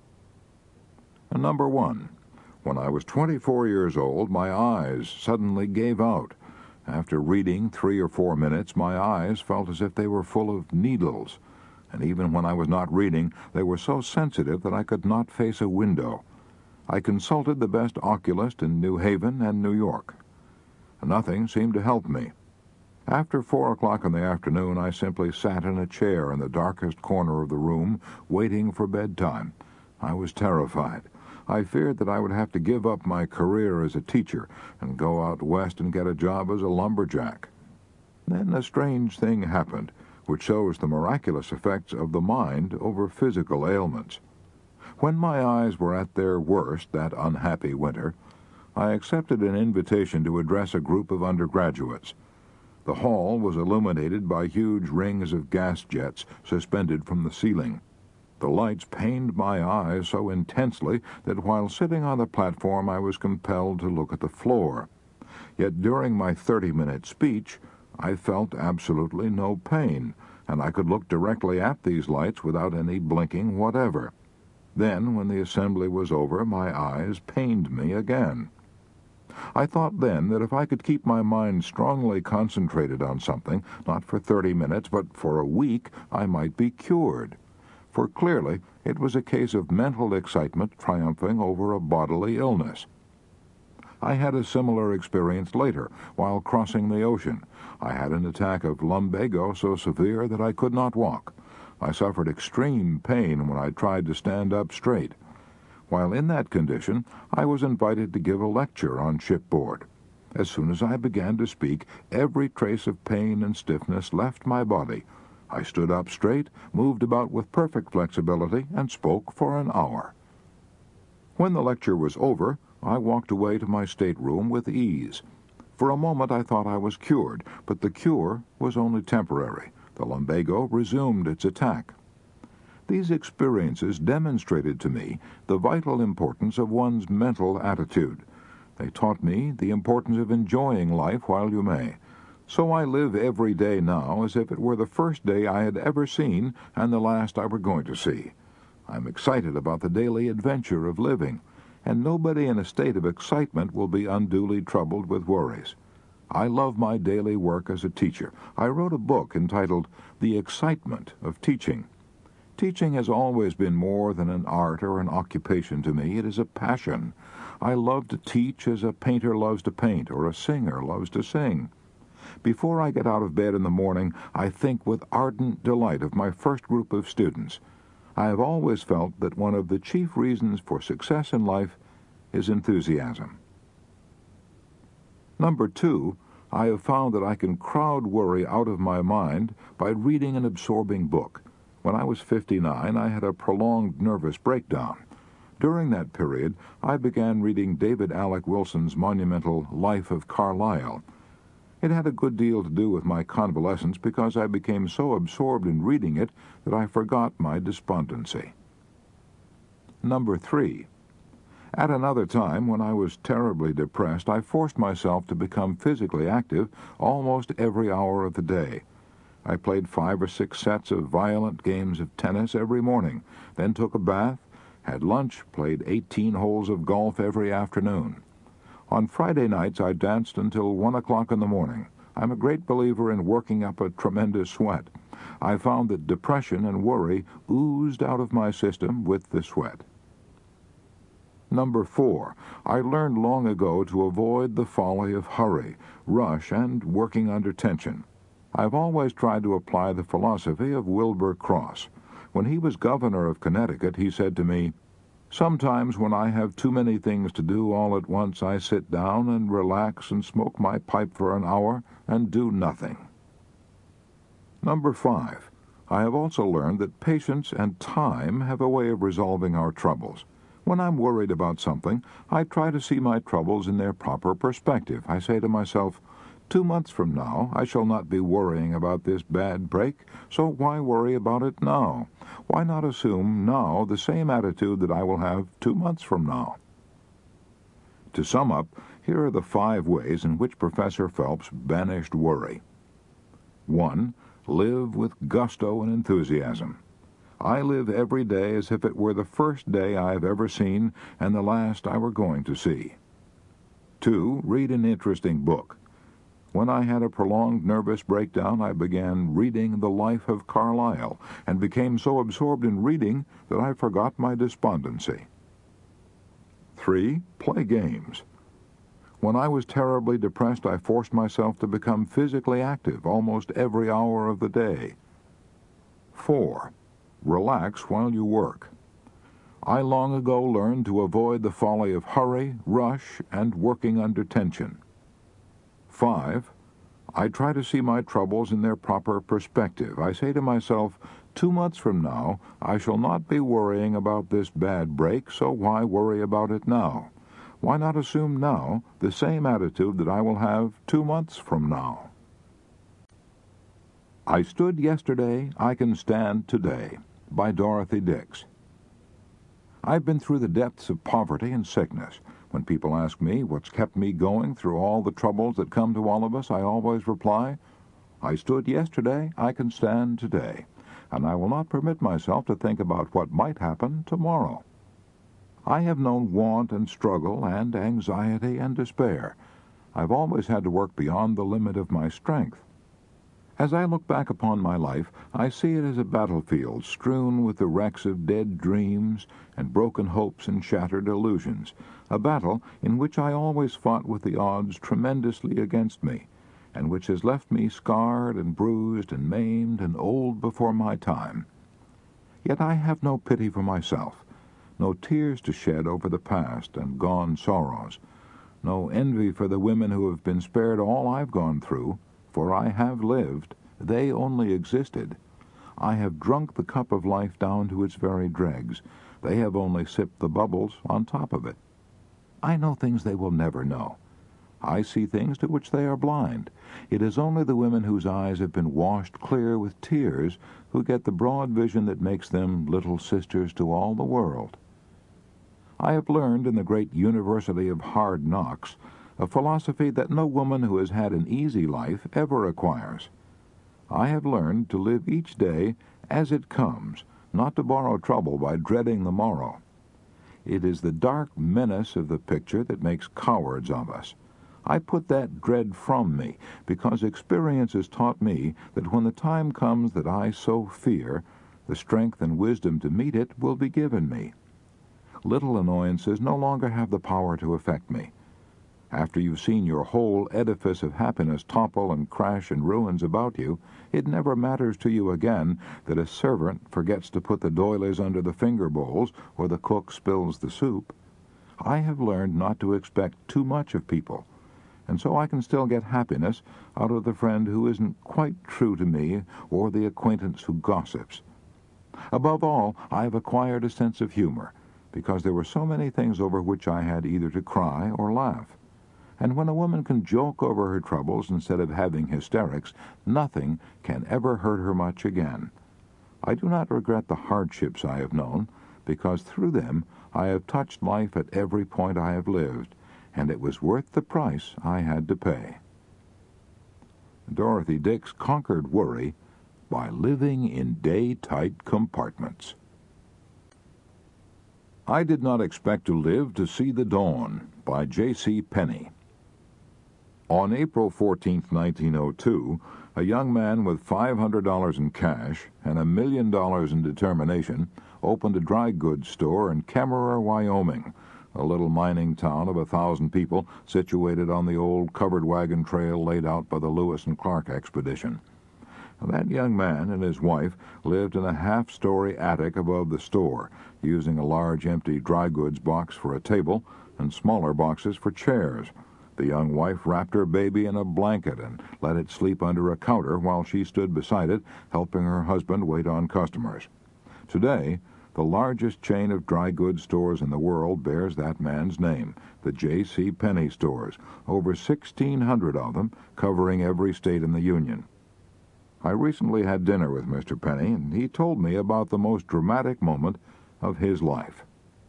Number one. When I was twenty-four years old, my eyes suddenly gave out. After reading three or four minutes, my eyes felt as if they were full of needles. And even when I was not reading, they were so sensitive that I could not face a window. I consulted the best oculist in New Haven and New York. Nothing seemed to help me. After four o'clock in the afternoon, I simply sat in a chair in the darkest corner of the room, waiting for bedtime. I was terrified. I feared that I would have to give up my career as a teacher and go out west and get a job as a lumberjack. Then a strange thing happened, which shows the miraculous effects of the mind over physical ailments. When my eyes were at their worst that unhappy winter, I accepted an invitation to address a group of undergraduates. The hall was illuminated by huge rings of gas jets suspended from the ceiling. The lights pained my eyes so intensely that while sitting on the platform I was compelled to look at the floor. Yet during my thirty-minute speech, I felt absolutely no pain, and I could look directly at these lights without any blinking whatever. Then, when the assembly was over, my eyes pained me again. I thought then that if I could keep my mind strongly concentrated on something, not for thirty minutes, but for a week, I might be cured. For clearly it was a case of mental excitement triumphing over a bodily illness. I had a similar experience later, while crossing the ocean. I had an attack of lumbago so severe that I could not walk. I suffered extreme pain when I tried to stand up straight. While in that condition, I was invited to give a lecture on shipboard. As soon as I began to speak, every trace of pain and stiffness left my body. I stood up straight, moved about with perfect flexibility, and spoke for an hour. When the lecture was over, I walked away to my stateroom with ease. For a moment I thought I was cured, but the cure was only temporary. the lumbago resumed its attack. These experiences demonstrated to me the vital importance of one's mental attitude. They taught me the importance of enjoying life while you may. So I live every day now as if it were the first day I had ever seen and the last I were going to see. I'm excited about the daily adventure of living, and nobody in a state of excitement will be unduly troubled with worries. I love my daily work as a teacher. I wrote a book entitled The Excitement of Teaching. Teaching has always been more than an art or an occupation to me. It is a passion. I love to teach as a painter loves to paint or a singer loves to sing. Before I get out of bed in the morning, I think with ardent delight of my first group of students. I have always felt that one of the chief reasons for success in life is enthusiasm. Number two, I have found that I can crowd worry out of my mind by reading an absorbing book. When I was fifty-nine, I had a prolonged nervous breakdown. During that period, I began reading David Alec Wilson's monumental Life of Carlyle. It had a good deal to do with my convalescence because I became so absorbed in reading it that I forgot my despondency. Number three. At another time, when I was terribly depressed, I forced myself to become physically active almost every hour of the day. I played five or six sets of violent games of tennis every morning, then took a bath, had lunch, played eighteen holes of golf every afternoon. On Friday nights, I danced until one o'clock in the morning. I'm a great believer in working up a tremendous sweat. I found that depression and worry oozed out of my system with the sweat. Number four, I learned long ago to avoid the folly of hurry, rush, and working under tension. I've always tried to apply the philosophy of Wilbur Cross. When he was governor of Connecticut, he said to me, "Sometimes when I have too many things to do all at once, I sit down and relax and smoke my pipe for an hour and do nothing." Number five, I have also learned that patience and time have a way of resolving our troubles. When I'm worried about something, I try to see my troubles in their proper perspective. I say to myself, two months from now, I shall not be worrying about this bad break, so why worry about it now? Why not assume now the same attitude that I will have two months from now? To sum up, here are the five ways in which Professor Phelps banished worry. One, live with gusto and enthusiasm. I live every day as if it were the first day I have ever seen and the last I were going to see. Two, read an interesting book. When I had a prolonged nervous breakdown, I began reading The Life of Carlyle and became so absorbed in reading that I forgot my despondency. Three, play games. When I was terribly depressed, I forced myself to become physically active almost every hour of the day. Four, relax while you work. I long ago learned to avoid the folly of hurry, rush, and working under tension. Five, I try to see my troubles in their proper perspective. I say to myself, two months from now, I shall not be worrying about this bad break, so why worry about it now? Why not assume now the same attitude that I will have two months from now? I Stood Yesterday, I Can Stand Today, by Dorothy Dix. I've been through the depths of poverty and sickness. When people ask me what's kept me going through all the troubles that come to all of us, I always reply, I stood yesterday, I can stand today, and I will not permit myself to think about what might happen tomorrow. I have known want and struggle and anxiety and despair. I've always had to work beyond the limit of my strength. As I look back upon my life, I see it as a battlefield strewn with the wrecks of dead dreams and broken hopes and shattered illusions, a battle in which I always fought with the odds tremendously against me, and which has left me scarred and bruised and maimed and old before my time. Yet I have no pity for myself, no tears to shed over the past and gone sorrows, no envy for the women who have been spared all I've gone through, for I have lived, they only existed. I have drunk the cup of life down to its very dregs. They have only sipped the bubbles on top of it. I know things they will never know. I see things to which they are blind. It is only the women whose eyes have been washed clear with tears who get the broad vision that makes them little sisters to all the world. I have learned in the great University of Hard Knocks a philosophy that no woman who has had an easy life ever acquires. I have learned to live each day as it comes, not to borrow trouble by dreading the morrow. It is the dark menace of the picture that makes cowards of us. I put that dread from me, because experience has taught me that when the time comes that I so fear, the strength and wisdom to meet it will be given me. Little annoyances no longer have the power to affect me. After you've seen your whole edifice of happiness topple and crash in ruins about you, it never matters to you again that a servant forgets to put the doilies under the finger bowls or the cook spills the soup. I have learned not to expect too much of people, and so I can still get happiness out of the friend who isn't quite true to me or the acquaintance who gossips. Above all, I have acquired a sense of humor, because there were so many things over which I had either to cry or laugh. And when a woman can joke over her troubles instead of having hysterics, nothing can ever hurt her much again. I do not regret the hardships I have known, because through them I have touched life at every point I have lived, and it was worth the price I had to pay. Dorothy Dix conquered worry by living in day-tight compartments. I Did Not Expect to Live to See the Dawn by J C Penney. On April fourteenth, nineteen oh two, a young man with five hundred dollars in cash and a million dollars in determination opened a dry goods store in Kemmerer, Wyoming, a little mining town of a thousand people situated on the old covered wagon trail laid out by the Lewis and Clark expedition. That young man and his wife lived in a half-story attic above the store, using a large empty dry goods box for a table and smaller boxes for chairs. The young wife wrapped her baby in a blanket and let it sleep under a counter while she stood beside it, helping her husband wait on customers. Today, the largest chain of dry goods stores in the world bears that man's name, the J C Penney stores, over sixteen hundred of them, covering every state in the Union. I recently had dinner with Mister Penney, and he told me about the most dramatic moment of his life.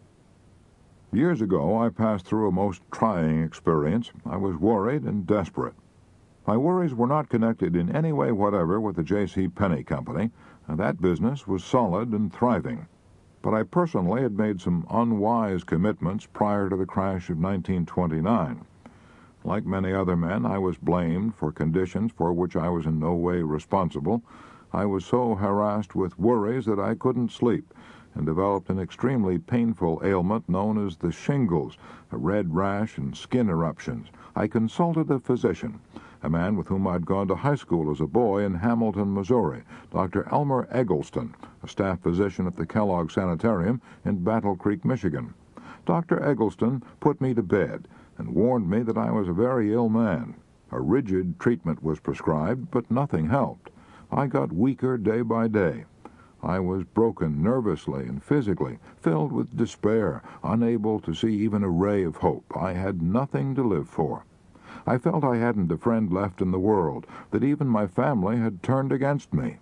Years ago, I passed through a most trying experience. I was worried and desperate. My worries were not connected in any way whatever with the J C Penney Company, and that business was solid and thriving. But I personally had made some unwise commitments prior to the crash of nineteen twenty-nine. Like many other men, I was blamed for conditions for which I was in no way responsible. I was so harassed with worries that I couldn't sleep, and developed an extremely painful ailment known as the shingles, a red rash and skin eruptions. I consulted a physician, a man with whom I'd gone to high school as a boy in Hamilton, Missouri, Doctor Elmer Eggleston, a staff physician at the Kellogg Sanitarium in Battle Creek, Michigan. Doctor Eggleston put me to bed and warned me that I was a very ill man. A rigid treatment was prescribed, but nothing helped. I got weaker day by day. I was broken nervously and physically, filled with despair, unable to see even a ray of hope. I had nothing to live for. I felt I hadn't a friend left in the world, that even my family had turned against me.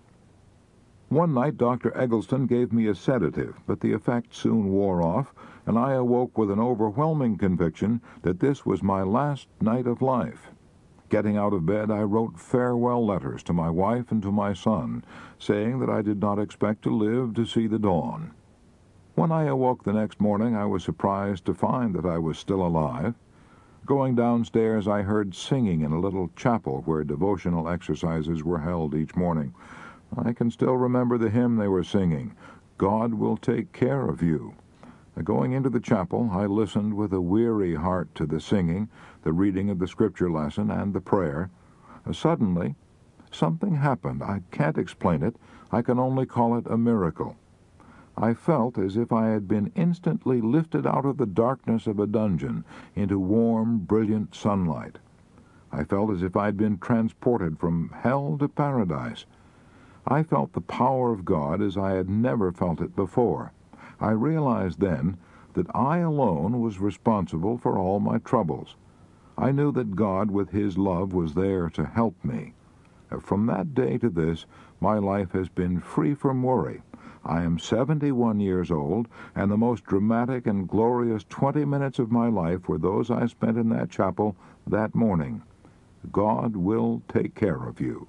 One night Doctor Eggleston gave me a sedative, but the effect soon wore off, and I awoke with an overwhelming conviction that this was my last night of life. Getting out of bed, I wrote farewell letters to my wife and to my son, saying that I did not expect to live to see the dawn. When I awoke the next morning, I was surprised to find that I was still alive. Going downstairs, I heard singing in a little chapel where devotional exercises were held each morning. I can still remember the hymn they were singing, "God will take care of you." Going into the chapel, I listened with a weary heart to the singing, the reading of the scripture lesson, and the prayer. Suddenly, something happened. I can't explain it. I can only call it a miracle. I felt as if I had been instantly lifted out of the darkness of a dungeon into warm, brilliant sunlight. I felt as if I had been transported from hell to paradise. I felt the power of God as I had never felt it before. I realized then that I alone was responsible for all my troubles. I knew that God, with His love, was there to help me. From that day to this, my life has been free from worry. I am seventy-one years old, and the most dramatic and glorious twenty minutes of my life were those I spent in that chapel that morning. God will take care of you.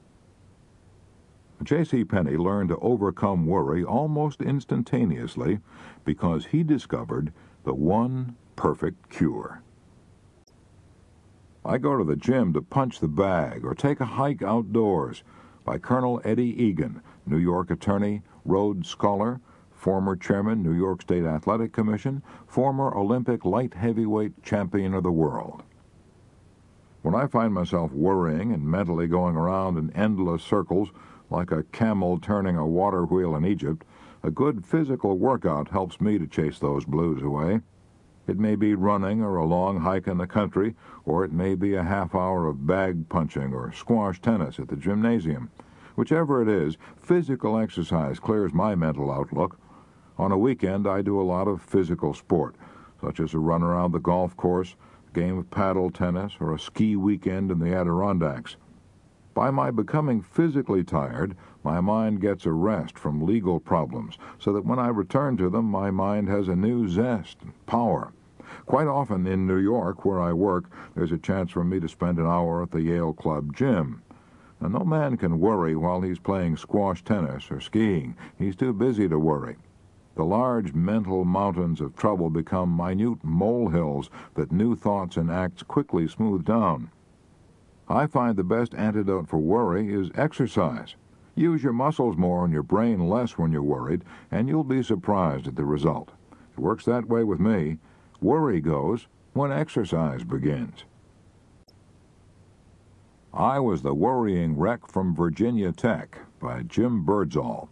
J C. Penney learned to overcome worry almost instantaneously because he discovered the one perfect cure. I go to the gym to punch the bag or take a hike outdoors. By Colonel Eddie Egan, New York attorney, Rhodes Scholar, former chairman, New York State Athletic Commission, former Olympic light heavyweight champion of the world. When I find myself worrying and mentally going around in endless circles like a camel turning a water wheel in Egypt, a good physical workout helps me to chase those blues away. It may be running or a long hike in the country, or it may be a half hour of bag punching or squash tennis at the gymnasium. Whichever it is, physical exercise clears my mental outlook. On a weekend, I do a lot of physical sport, such as a run around the golf course, a game of paddle tennis, or a ski weekend in the Adirondacks. By my becoming physically tired, my mind gets a rest from legal problems, so that when I return to them, my mind has a new zest and power. Quite often in New York, where I work, there's a chance for me to spend an hour at the Yale Club gym. And no man can worry while he's playing squash tennis or skiing. He's too busy to worry. The large mental mountains of trouble become minute molehills that new thoughts and acts quickly smooth down. I find the best antidote for worry is exercise. Use your muscles more and your brain less when you're worried, and you'll be surprised at the result. It works that way with me. Worry goes when exercise begins. I Was the Worrying Wreck from Virginia Tech by Jim Birdsall.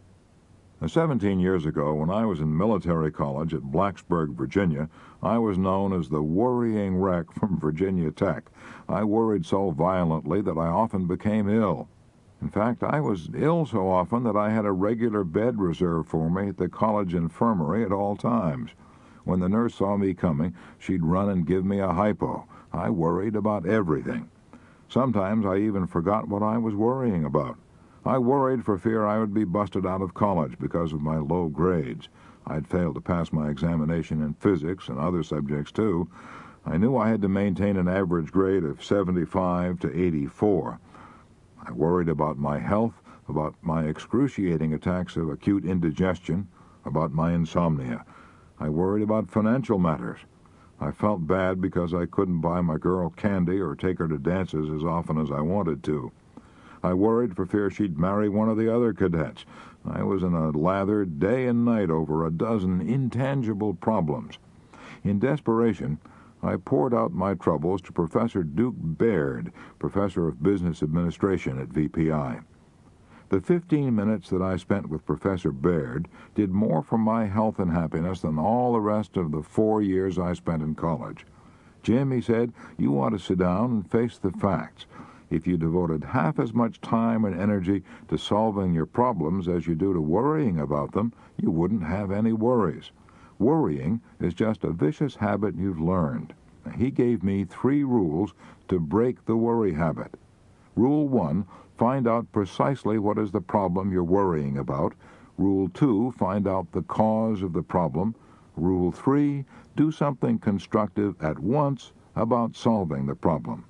Seventeen years ago, when I was in military college at Blacksburg, Virginia, I was known as the worrying wreck from Virginia Tech. I worried so violently that I often became ill. In fact, I was ill so often that I had a regular bed reserved for me at the college infirmary at all times. When the nurse saw me coming, she'd run and give me a hypo. I worried about everything. Sometimes I even forgot what I was worrying about. I worried for fear I would be busted out of college because of my low grades. I'd failed to pass my examination in physics and other subjects, too. I knew I had to maintain an average grade of seventy-five to eighty-four. I worried about my health, about my excruciating attacks of acute indigestion, about my insomnia. I worried about financial matters. I felt bad because I couldn't buy my girl candy or take her to dances as often as I wanted to. I worried for fear she'd marry one of the other cadets. I was in a lather day and night over a dozen intangible problems. In desperation, I poured out my troubles to Professor Duke Baird, professor of business administration at V P I. The fifteen minutes that I spent with Professor Baird did more for my health and happiness than all the rest of the four years I spent in college. Jim, he said, you ought to sit down and face the facts. If you devoted half as much time and energy to solving your problems as you do to worrying about them, you wouldn't have any worries. Worrying is just a vicious habit you've learned. He gave me three rules to break the worry habit. Rule one, find out precisely what is the problem you're worrying about. Rule two, find out the cause of the problem. Rule three, do something constructive at once about solving the problem.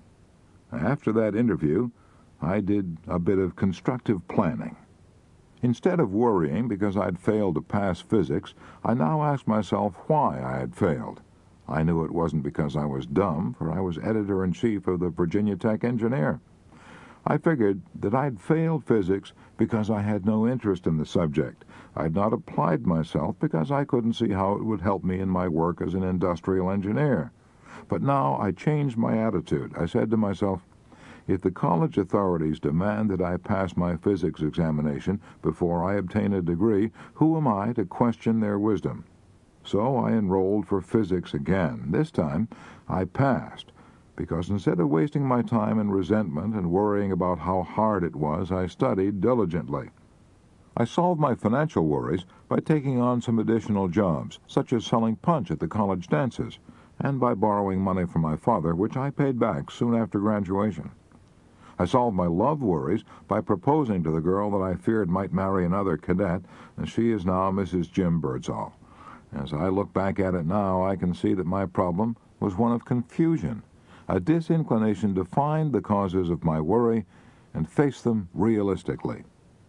After that interview, I did a bit of constructive planning. Instead of worrying because I'd failed to pass physics, I now asked myself why I had failed. I knew it wasn't because I was dumb, for I was editor-in-chief of the Virginia Tech Engineer. I figured that I'd failed physics because I had no interest in the subject. I'd not applied myself because I couldn't see how it would help me in my work as an industrial engineer. But now I changed my attitude. I said to myself, if the college authorities demand that I pass my physics examination before I obtain a degree, who am I to question their wisdom? So I enrolled for physics again. This time I passed, because instead of wasting my time in resentment and worrying about how hard it was, I studied diligently. I solved my financial worries by taking on some additional jobs, such as selling punch at the college dances. and by borrowing money from my father, which I paid back soon after graduation. I solved my love worries by proposing to the girl that I feared might marry another cadet, and she is now Missus Jim Birdsall. As I look back at it now, I can see that my problem was one of confusion, a disinclination to find the causes of my worry and face them realistically.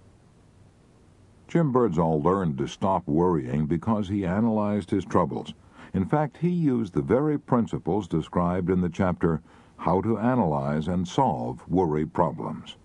Jim Birdsall learned to stop worrying because he analyzed his troubles. In fact, he used the very principles described in the chapter How to Analyze and Solve Worry Problems.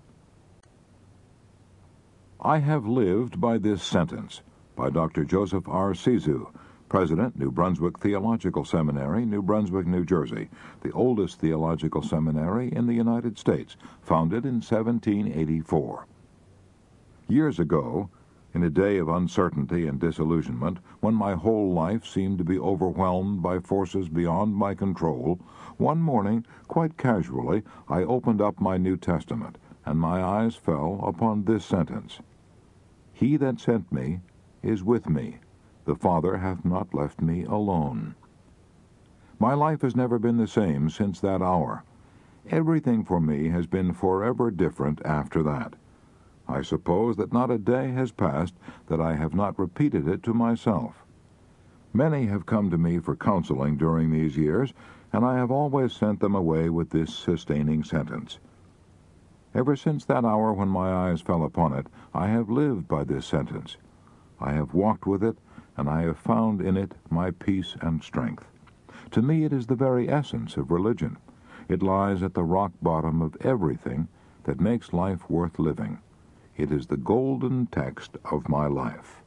I have lived by this sentence, by Doctor Joseph R. Sizu, President, New Brunswick Theological Seminary, New Brunswick, New Jersey, the oldest theological seminary in the United States, founded in seventeen eighty-four. Years ago, in a day of uncertainty and disillusionment, when my whole life seemed to be overwhelmed by forces beyond my control, one morning, quite casually, I opened up my New Testament, and my eyes fell upon this sentence: He that sent me is with me. The Father hath not left me alone. My life has never been the same since that hour. Everything for me has been forever different after that. I suppose that not a day has passed that I have not repeated it to myself. Many have come to me for counseling during these years, and I have always sent them away with this sustaining sentence. Ever since that hour when my eyes fell upon it, I have lived by this sentence. I have walked with it, and I have found in it my peace and strength. To me it is the very essence of religion. It lies at the rock bottom of everything that makes life worth living. It is the golden text of my life.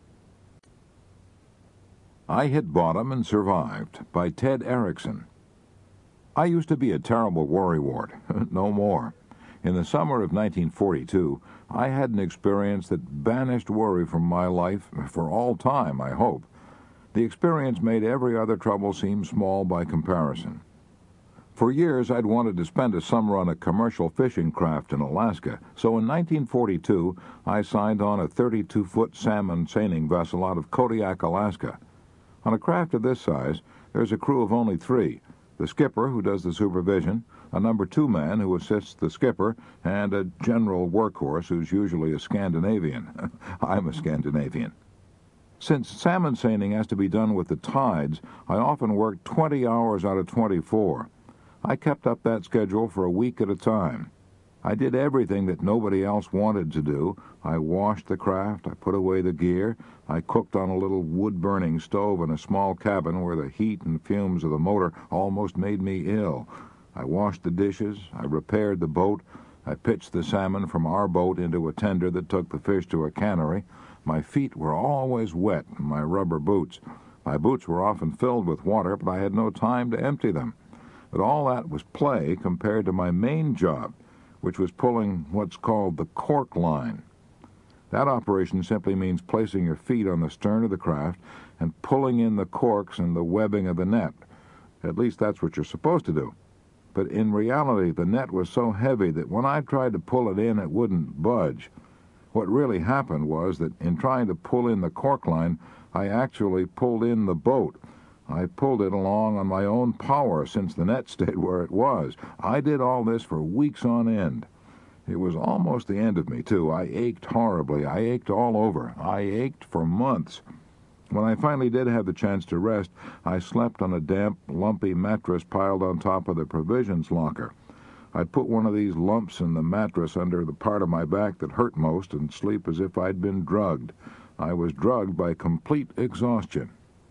I Hit Bottom and Survived by Ted Erickson. I used to be a terrible worrywart. No more. In the summer of nineteen forty-two, I had an experience that banished worry from my life for all time, I hope. The experience made every other trouble seem small by comparison. For years, I'd wanted to spend a summer on a commercial fishing craft in Alaska, so in nineteen forty-two, I signed on a thirty-two foot salmon seining vessel out of Kodiak, Alaska. On a craft of this size, there's a crew of only three: the skipper, who does the supervision, a number two man who assists the skipper, and a general workhorse who's usually a Scandinavian. I'm a Scandinavian. Since salmon seining has to be done with the tides, I often worked twenty hours out of twenty-four. I kept up that schedule for a week at a time. I did everything that nobody else wanted to do. I washed the craft, I put away the gear, I cooked on a little wood-burning stove in a small cabin where the heat and fumes of the motor almost made me ill. I washed the dishes, I repaired the boat, I pitched the salmon from our boat into a tender that took the fish to a cannery. My feet were always wet in my rubber boots. My boots were often filled with water, but I had no time to empty them. But all that was play compared to my main job, which was pulling what's called the cork line. That operation simply means placing your feet on the stern of the craft and pulling in the corks and the webbing of the net. At least that's what you're supposed to do. But in reality, the net was so heavy that when I tried to pull it in, it wouldn't budge. What really happened was that in trying to pull in the cork line, I actually pulled in the boat. I pulled it along on my own power since the net stayed where it was. I did all this for weeks on end. It was almost the end of me, too. I ached horribly. I ached all over. I ached for months. When I finally did have the chance to rest, I slept on a damp, lumpy mattress piled on top of the provisions locker. I'd put one of these lumps in the mattress under the part of my back that hurt most and sleep as if I'd been drugged. I was drugged by complete exhaustion.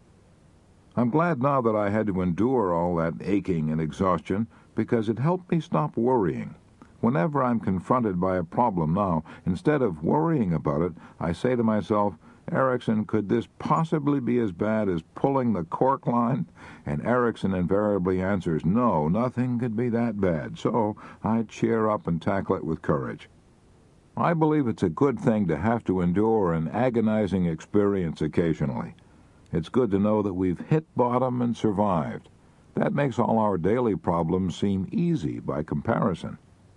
I'm glad now that I had to endure all that aching and exhaustion because it helped me stop worrying. Whenever I'm confronted by a problem now, instead of worrying about it, I say to myself, Erickson, could this possibly be as bad as pulling the cork line? And Erickson invariably answers, no, nothing could be that bad. So I cheer up and tackle it with courage. I believe it's a good thing to have to endure an agonizing experience occasionally. It's good to know that we've hit bottom and survived. That makes all our daily problems seem easy by comparison.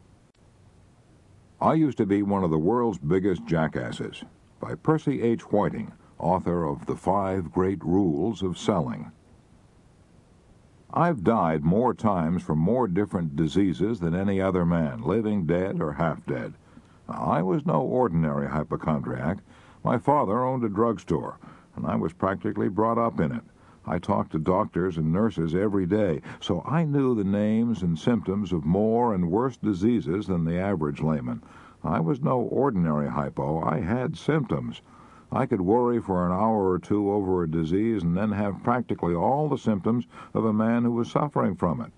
I Used to Be One of the World's Biggest Jackasses by Percy H. Whiting, author of The Five Great Rules of Selling. I've died more times from more different diseases than any other man, living, dead, or half dead. I was no ordinary hypochondriac. My father owned a drugstore, and I was practically brought up in it. I talked to doctors and nurses every day, so I knew the names and symptoms of more and worse diseases than the average layman. I was no ordinary hypo. I had symptoms. I could worry for an hour or two over a disease and then have practically all the symptoms of a man who was suffering from it.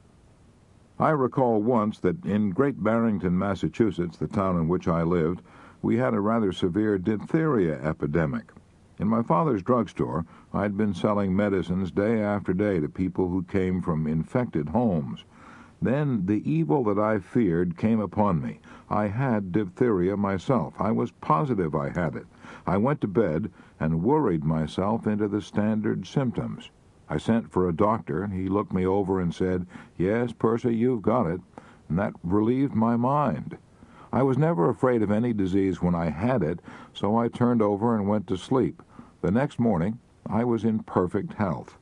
I recall once that in Great Barrington, Massachusetts, the town in which I lived, we had a rather severe diphtheria epidemic. In my father's drugstore, I'd been selling medicines day after day to people who came from infected homes. Then the evil that I feared came upon me. I had diphtheria myself. I was positive I had it. I went to bed and worried myself into the standard symptoms. I sent for a doctor, and he looked me over and said, "Yes, Percy, you've got it," and that relieved my mind. I was never afraid of any disease when I had it, so I turned over and went to sleep. The next morning, I was in perfect health.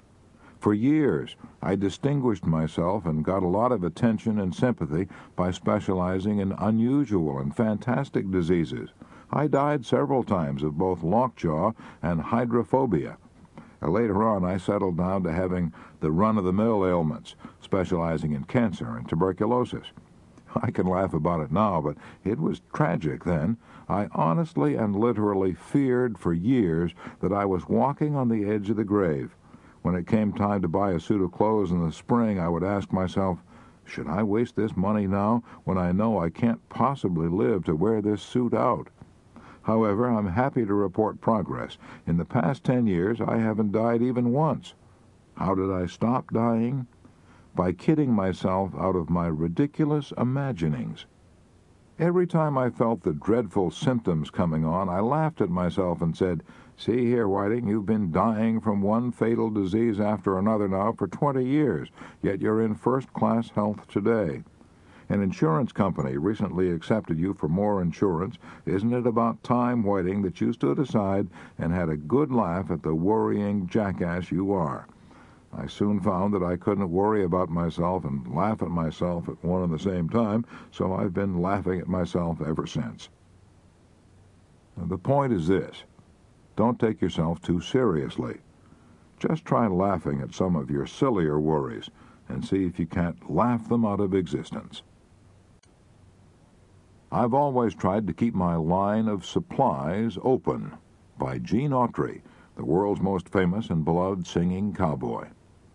For years, I distinguished myself and got a lot of attention and sympathy by specializing in unusual and fantastic diseases. I died several times of both lockjaw and hydrophobia. Later on, I settled down to having the run-of-the-mill ailments, specializing in cancer and tuberculosis. I can laugh about it now, but it was tragic then. I honestly and literally feared for years that I was walking on the edge of the grave. When it came time to buy a suit of clothes in the spring, I would ask myself, should I waste this money now when I know I can't possibly live to wear this suit out? However, I'm happy to report progress. In the past ten years, I haven't died even once. How did I stop dying? By kidding myself out of my ridiculous imaginings. Every time I felt the dreadful symptoms coming on, I laughed at myself and said, "See here, Whiting, you've been dying from one fatal disease after another now for twenty years, yet you're in first-class health today. An insurance company recently accepted you for more insurance. Isn't it about time, Whiting, that you stood aside and had a good laugh at the worrying jackass you are?" I soon found that I couldn't worry about myself and laugh at myself at one and the same time, so I've been laughing at myself ever since. Now, the point is this. Don't take yourself too seriously. Just try laughing at some of your sillier worries and see if you can't laugh them out of existence. I've always tried to keep my line of supplies open, by Gene Autry, the world's most famous and beloved singing cowboy.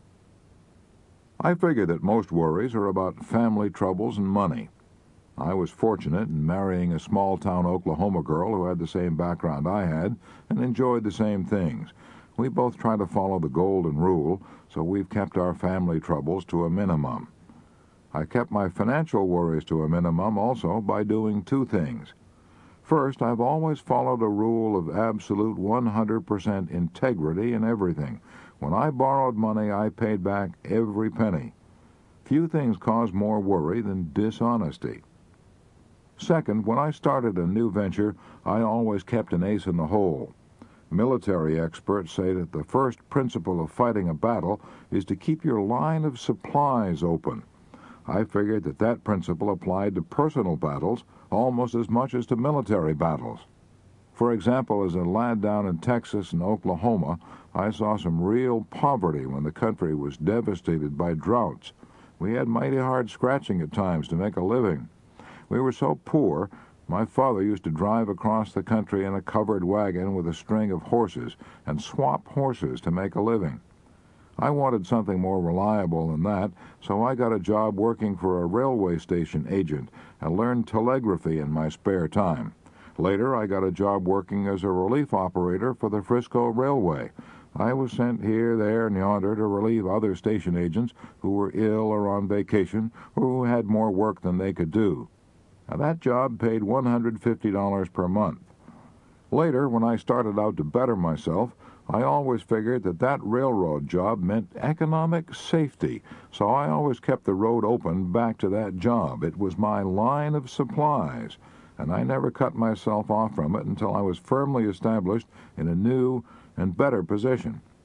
I figure that most worries are about family troubles and money. I was fortunate in marrying a small-town Oklahoma girl who had the same background I had and enjoyed the same things. We both try to follow the golden rule, so we've kept our family troubles to a minimum. I kept my financial worries to a minimum also by doing two things. First, I've always followed a rule of absolute one hundred percent integrity in everything. When I borrowed money, I paid back every penny. Few things cause more worry than dishonesty. Second, when I started a new venture, I always kept an ace in the hole. Military experts say that the first principle of fighting a battle is to keep your line of supplies open. I figured that that principle applied to personal battles almost as much as to military battles. For example, as a lad down in Texas and Oklahoma, I saw some real poverty when the country was devastated by droughts. We had mighty hard scratching at times to make a living. We were so poor, my father used to drive across the country in a covered wagon with a string of horses and swap horses to make a living. I wanted something more reliable than that, so I got a job working for a railway station agent and learned telegraphy in my spare time. Later, I got a job working as a relief operator for the Frisco Railway. I was sent here, there, and yonder to relieve other station agents who were ill or on vacation or who had more work than they could do. Now, that job paid one hundred fifty dollars per month. Later, when I started out to better myself, I always figured that that railroad job meant economic safety, so I always kept the road open back to that job. It was my line of supplies, and I never cut myself off from it until I was firmly established in a new and better position.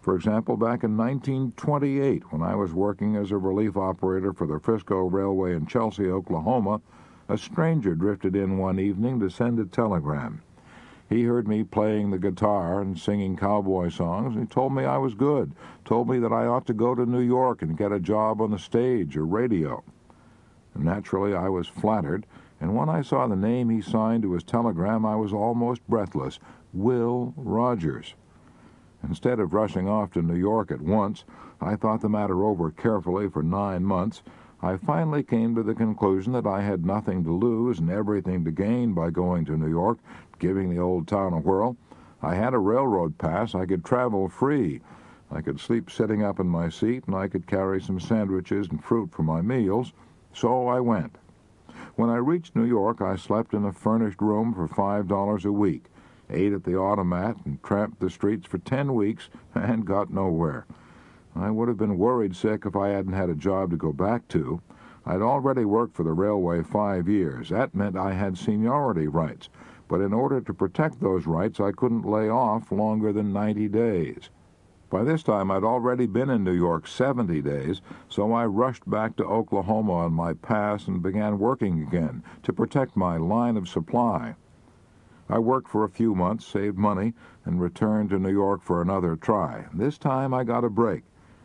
For example, back in nineteen twenty-eight, when I was working as a relief operator for the Frisco Railway in Chelsea, Oklahoma, a stranger drifted in one evening to send a telegram. He heard me playing the guitar and singing cowboy songs, and he told me I was good, told me that I ought to go to New York and get a job on the stage or radio. And naturally, I was flattered, and when I saw the name he signed to his telegram, I was almost breathless: Will Rogers. Instead of rushing off to New York at once, I thought the matter over carefully for nine months. I finally came to the conclusion that I had nothing to lose and everything to gain by going to New York, giving the old town a whirl. I had a railroad pass. I could travel free. I could sleep sitting up in my seat, and I could carry some sandwiches and fruit for my meals. So I went. When I reached New York, I slept in a furnished room for five dollars a week, ate at the automat, and tramped the streets for ten weeks and got nowhere. I would have been worried sick if I hadn't had a job to go back to. I'd already worked for the railway five years. That meant I had seniority rights. But in order to protect those rights, I couldn't lay off longer than ninety days. By this time, I'd already been in New York seventy days, so I rushed back to Oklahoma on my pass and began working again to protect my line of supply. I worked for a few months, saved money, and returned to New York for another try. This time I got a break.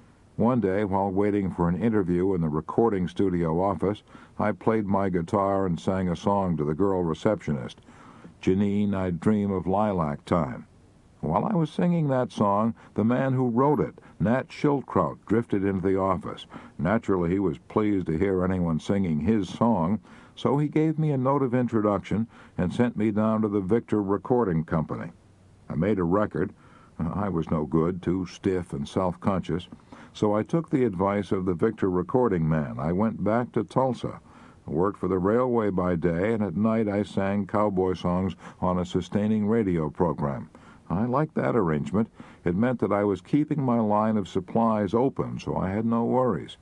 One day, while waiting for an interview in the recording studio office, I played my guitar and sang a song to the girl receptionist, "Janine, I Dream of Lilac Time." While I was singing that song, the man who wrote it, Nat Schildkraut, drifted into the office. Naturally, he was pleased to hear anyone singing his song, so he gave me a note of introduction and sent me down to the Victor Recording Company. I made a record. I was no good, too stiff and self-conscious, so I took the advice of the Victor recording man. I went back to Tulsa. I worked for the railway by day, and at night I sang cowboy songs on a sustaining radio program. I liked that arrangement. It meant that I was keeping my line of supplies open, so I had no worries.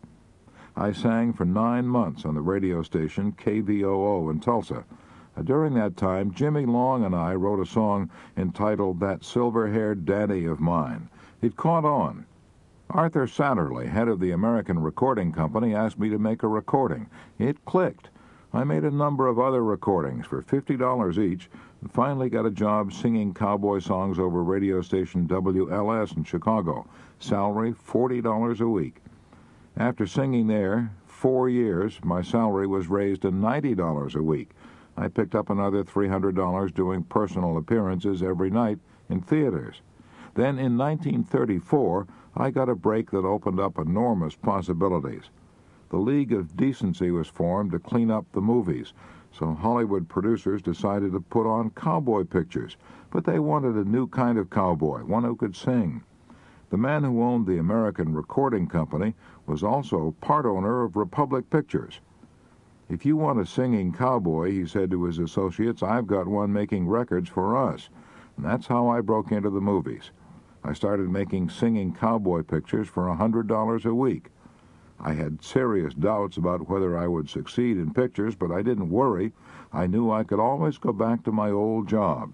I sang for nine months on the radio station K V O O in Tulsa. During that time, Jimmy Long and I wrote a song entitled "That Silver-Haired Daddy of Mine." It caught on. Arthur Satterley, head of the American Recording Company, asked me to make a recording. It clicked. I made a number of other recordings for fifty dollars each, and finally got a job singing cowboy songs over radio station W L S in Chicago. Salary forty dollars a week. After singing there four years, my salary was raised to ninety dollars a week. I picked up another three hundred dollars doing personal appearances every night in theaters. Then in nineteen thirty-four, I got a break that opened up enormous possibilities. The League of Decency was formed to clean up the movies, so Hollywood producers decided to put on cowboy pictures, but they wanted a new kind of cowboy, one who could sing. The man who owned the American Recording Company was also part owner of Republic Pictures. "If you want a singing cowboy," he said to his associates, "I've got one making records for us." And that's how I broke into the movies. I started making singing cowboy pictures for one hundred dollars a week. I had serious doubts about whether I would succeed in pictures, but I didn't worry. I knew I could always go back to my old job.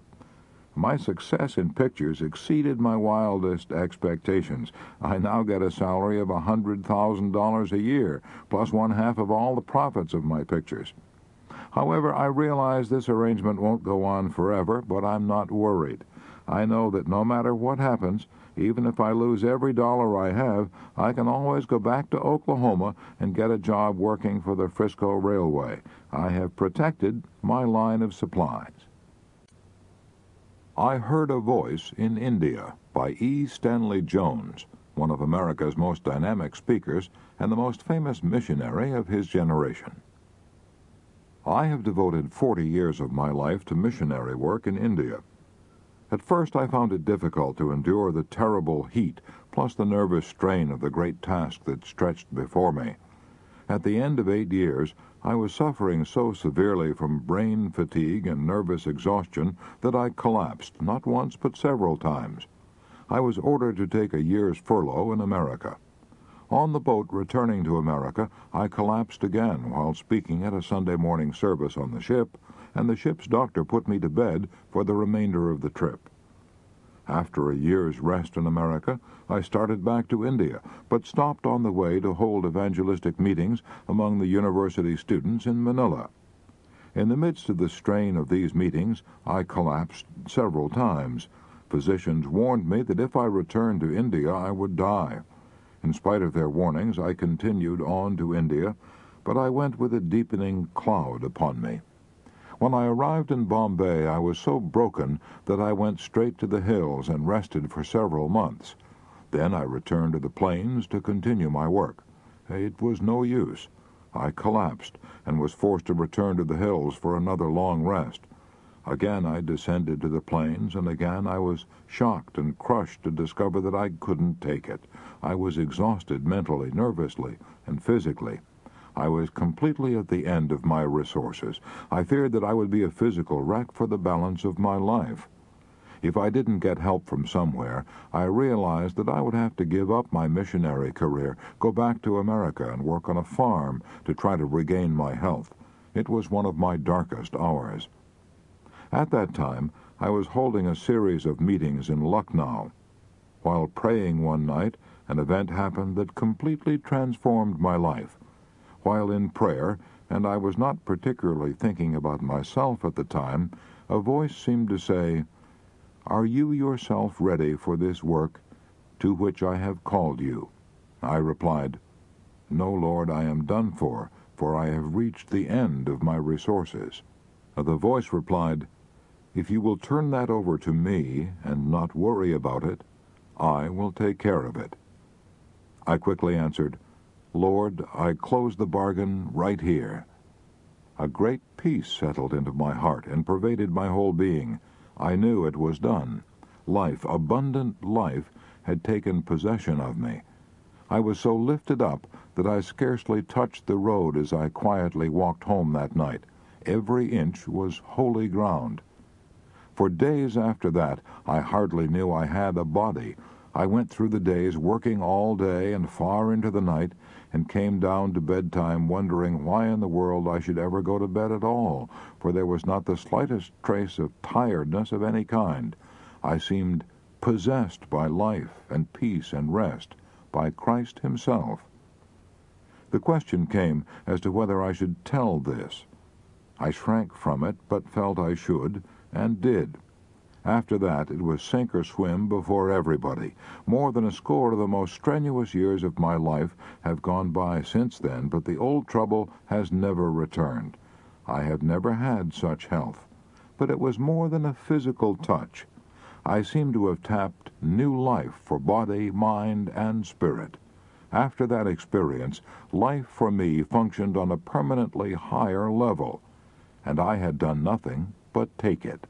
My success in pictures exceeded my wildest expectations. I now get a salary of one hundred thousand dollars a year, plus one half of all the profits of my pictures. However, I realize this arrangement won't go on forever, but I'm not worried. I know that no matter what happens, even if I lose every dollar I have, I can always go back to Oklahoma and get a job working for the Frisco Railway. I have protected my line of supplies. I Heard a Voice in India by E. Stanley Jones, one of America's most dynamic speakers and the most famous missionary of his generation. I have devoted forty years of my life to missionary work in India. At first I found it difficult to endure the terrible heat, plus the nervous strain of the great task that stretched before me. At the end of eight years, I was suffering so severely from brain fatigue and nervous exhaustion that I collapsed, not once but several times. I was ordered to take a year's furlough in America. On the boat returning to America, I collapsed again while speaking at a Sunday morning service on the ship, and the ship's doctor put me to bed for the remainder of the trip. After a year's rest in America, I started back to India, but stopped on the way to hold evangelistic meetings among the university students in Manila. In the midst of the strain of these meetings, I collapsed several times. Physicians warned me that if I returned to India, I would die. In spite of their warnings, I continued on to India, but I went with a deepening cloud upon me. When I arrived in Bombay, I was so broken that I went straight to the hills and rested for several months. Then I returned to the plains to continue my work. It was no use. I collapsed and was forced to return to the hills for another long rest. Again I descended to the plains, and again I was shocked and crushed to discover that I couldn't take it. I was exhausted mentally, nervously, and physically. I was completely at the end of my resources. I feared that I would be a physical wreck for the balance of my life. If I didn't get help from somewhere, I realized that I would have to give up my missionary career, go back to America and work on a farm to try to regain my health. It was one of my darkest hours. At that time, I was holding a series of meetings in Lucknow. While praying one night, an event happened that completely transformed my life. While in prayer, and I was not particularly thinking about myself at the time, a voice seemed to say, "Are you yourself ready for this work to which I have called you?" I replied, "No, Lord, I am done for, for I have reached the end of my resources." The voice replied, "If you will turn that over to me and not worry about it, I will take care of it." I quickly answered, "Lord, I close the bargain right here." A great peace settled into my heart and pervaded my whole being. I knew it was done. Life, abundant life, had taken possession of me. I was so lifted up that I scarcely touched the road as I quietly walked home that night. Every inch was holy ground. For days after that, I hardly knew I had a body. I went through the days working all day and far into the night, and came down to bedtime wondering why in the world I should ever go to bed at all, for there was not the slightest trace of tiredness of any kind. I seemed possessed by life and peace and rest, by Christ himself. The question came as to whether I should tell this. I shrank from it, but felt I should, and did. After that, it was sink or swim before everybody. More than a score of the most strenuous years of my life have gone by since then, but the old trouble has never returned. I have never had such health. But it was more than a physical touch. I seem to have tapped new life for body, mind, and spirit. After that experience, life for me functioned on a permanently higher level, and I had done nothing but take it.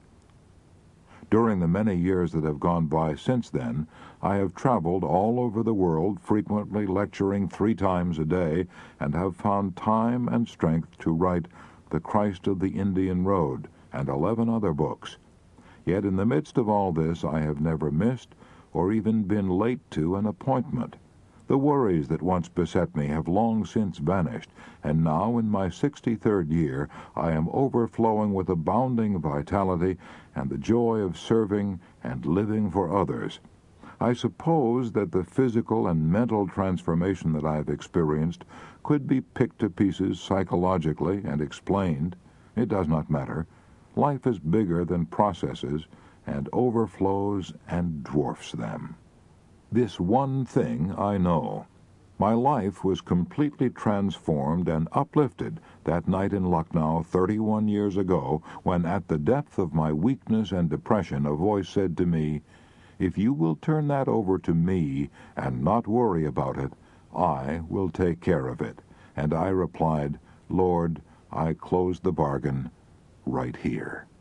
During the many years that have gone by since then, I have traveled all over the world, frequently lecturing three times a day, and have found time and strength to write The Christ of the Indian Road and eleven other books. Yet in the midst of all this, I have never missed or even been late to an appointment. The worries that once beset me have long since vanished, and now in my sixty-third year I am overflowing with abounding vitality and the joy of serving and living for others. I suppose that the physical and mental transformation that I have experienced could be picked to pieces psychologically and explained. It does not matter. Life is bigger than processes and overflows and dwarfs them. This one thing I know. My life was completely transformed and uplifted that night in Lucknow thirty-one years ago, when at the depth of my weakness and depression a voice said to me, "If you will turn that over to me and not worry about it, I will take care of it." And I replied, "Lord, I close the bargain right here."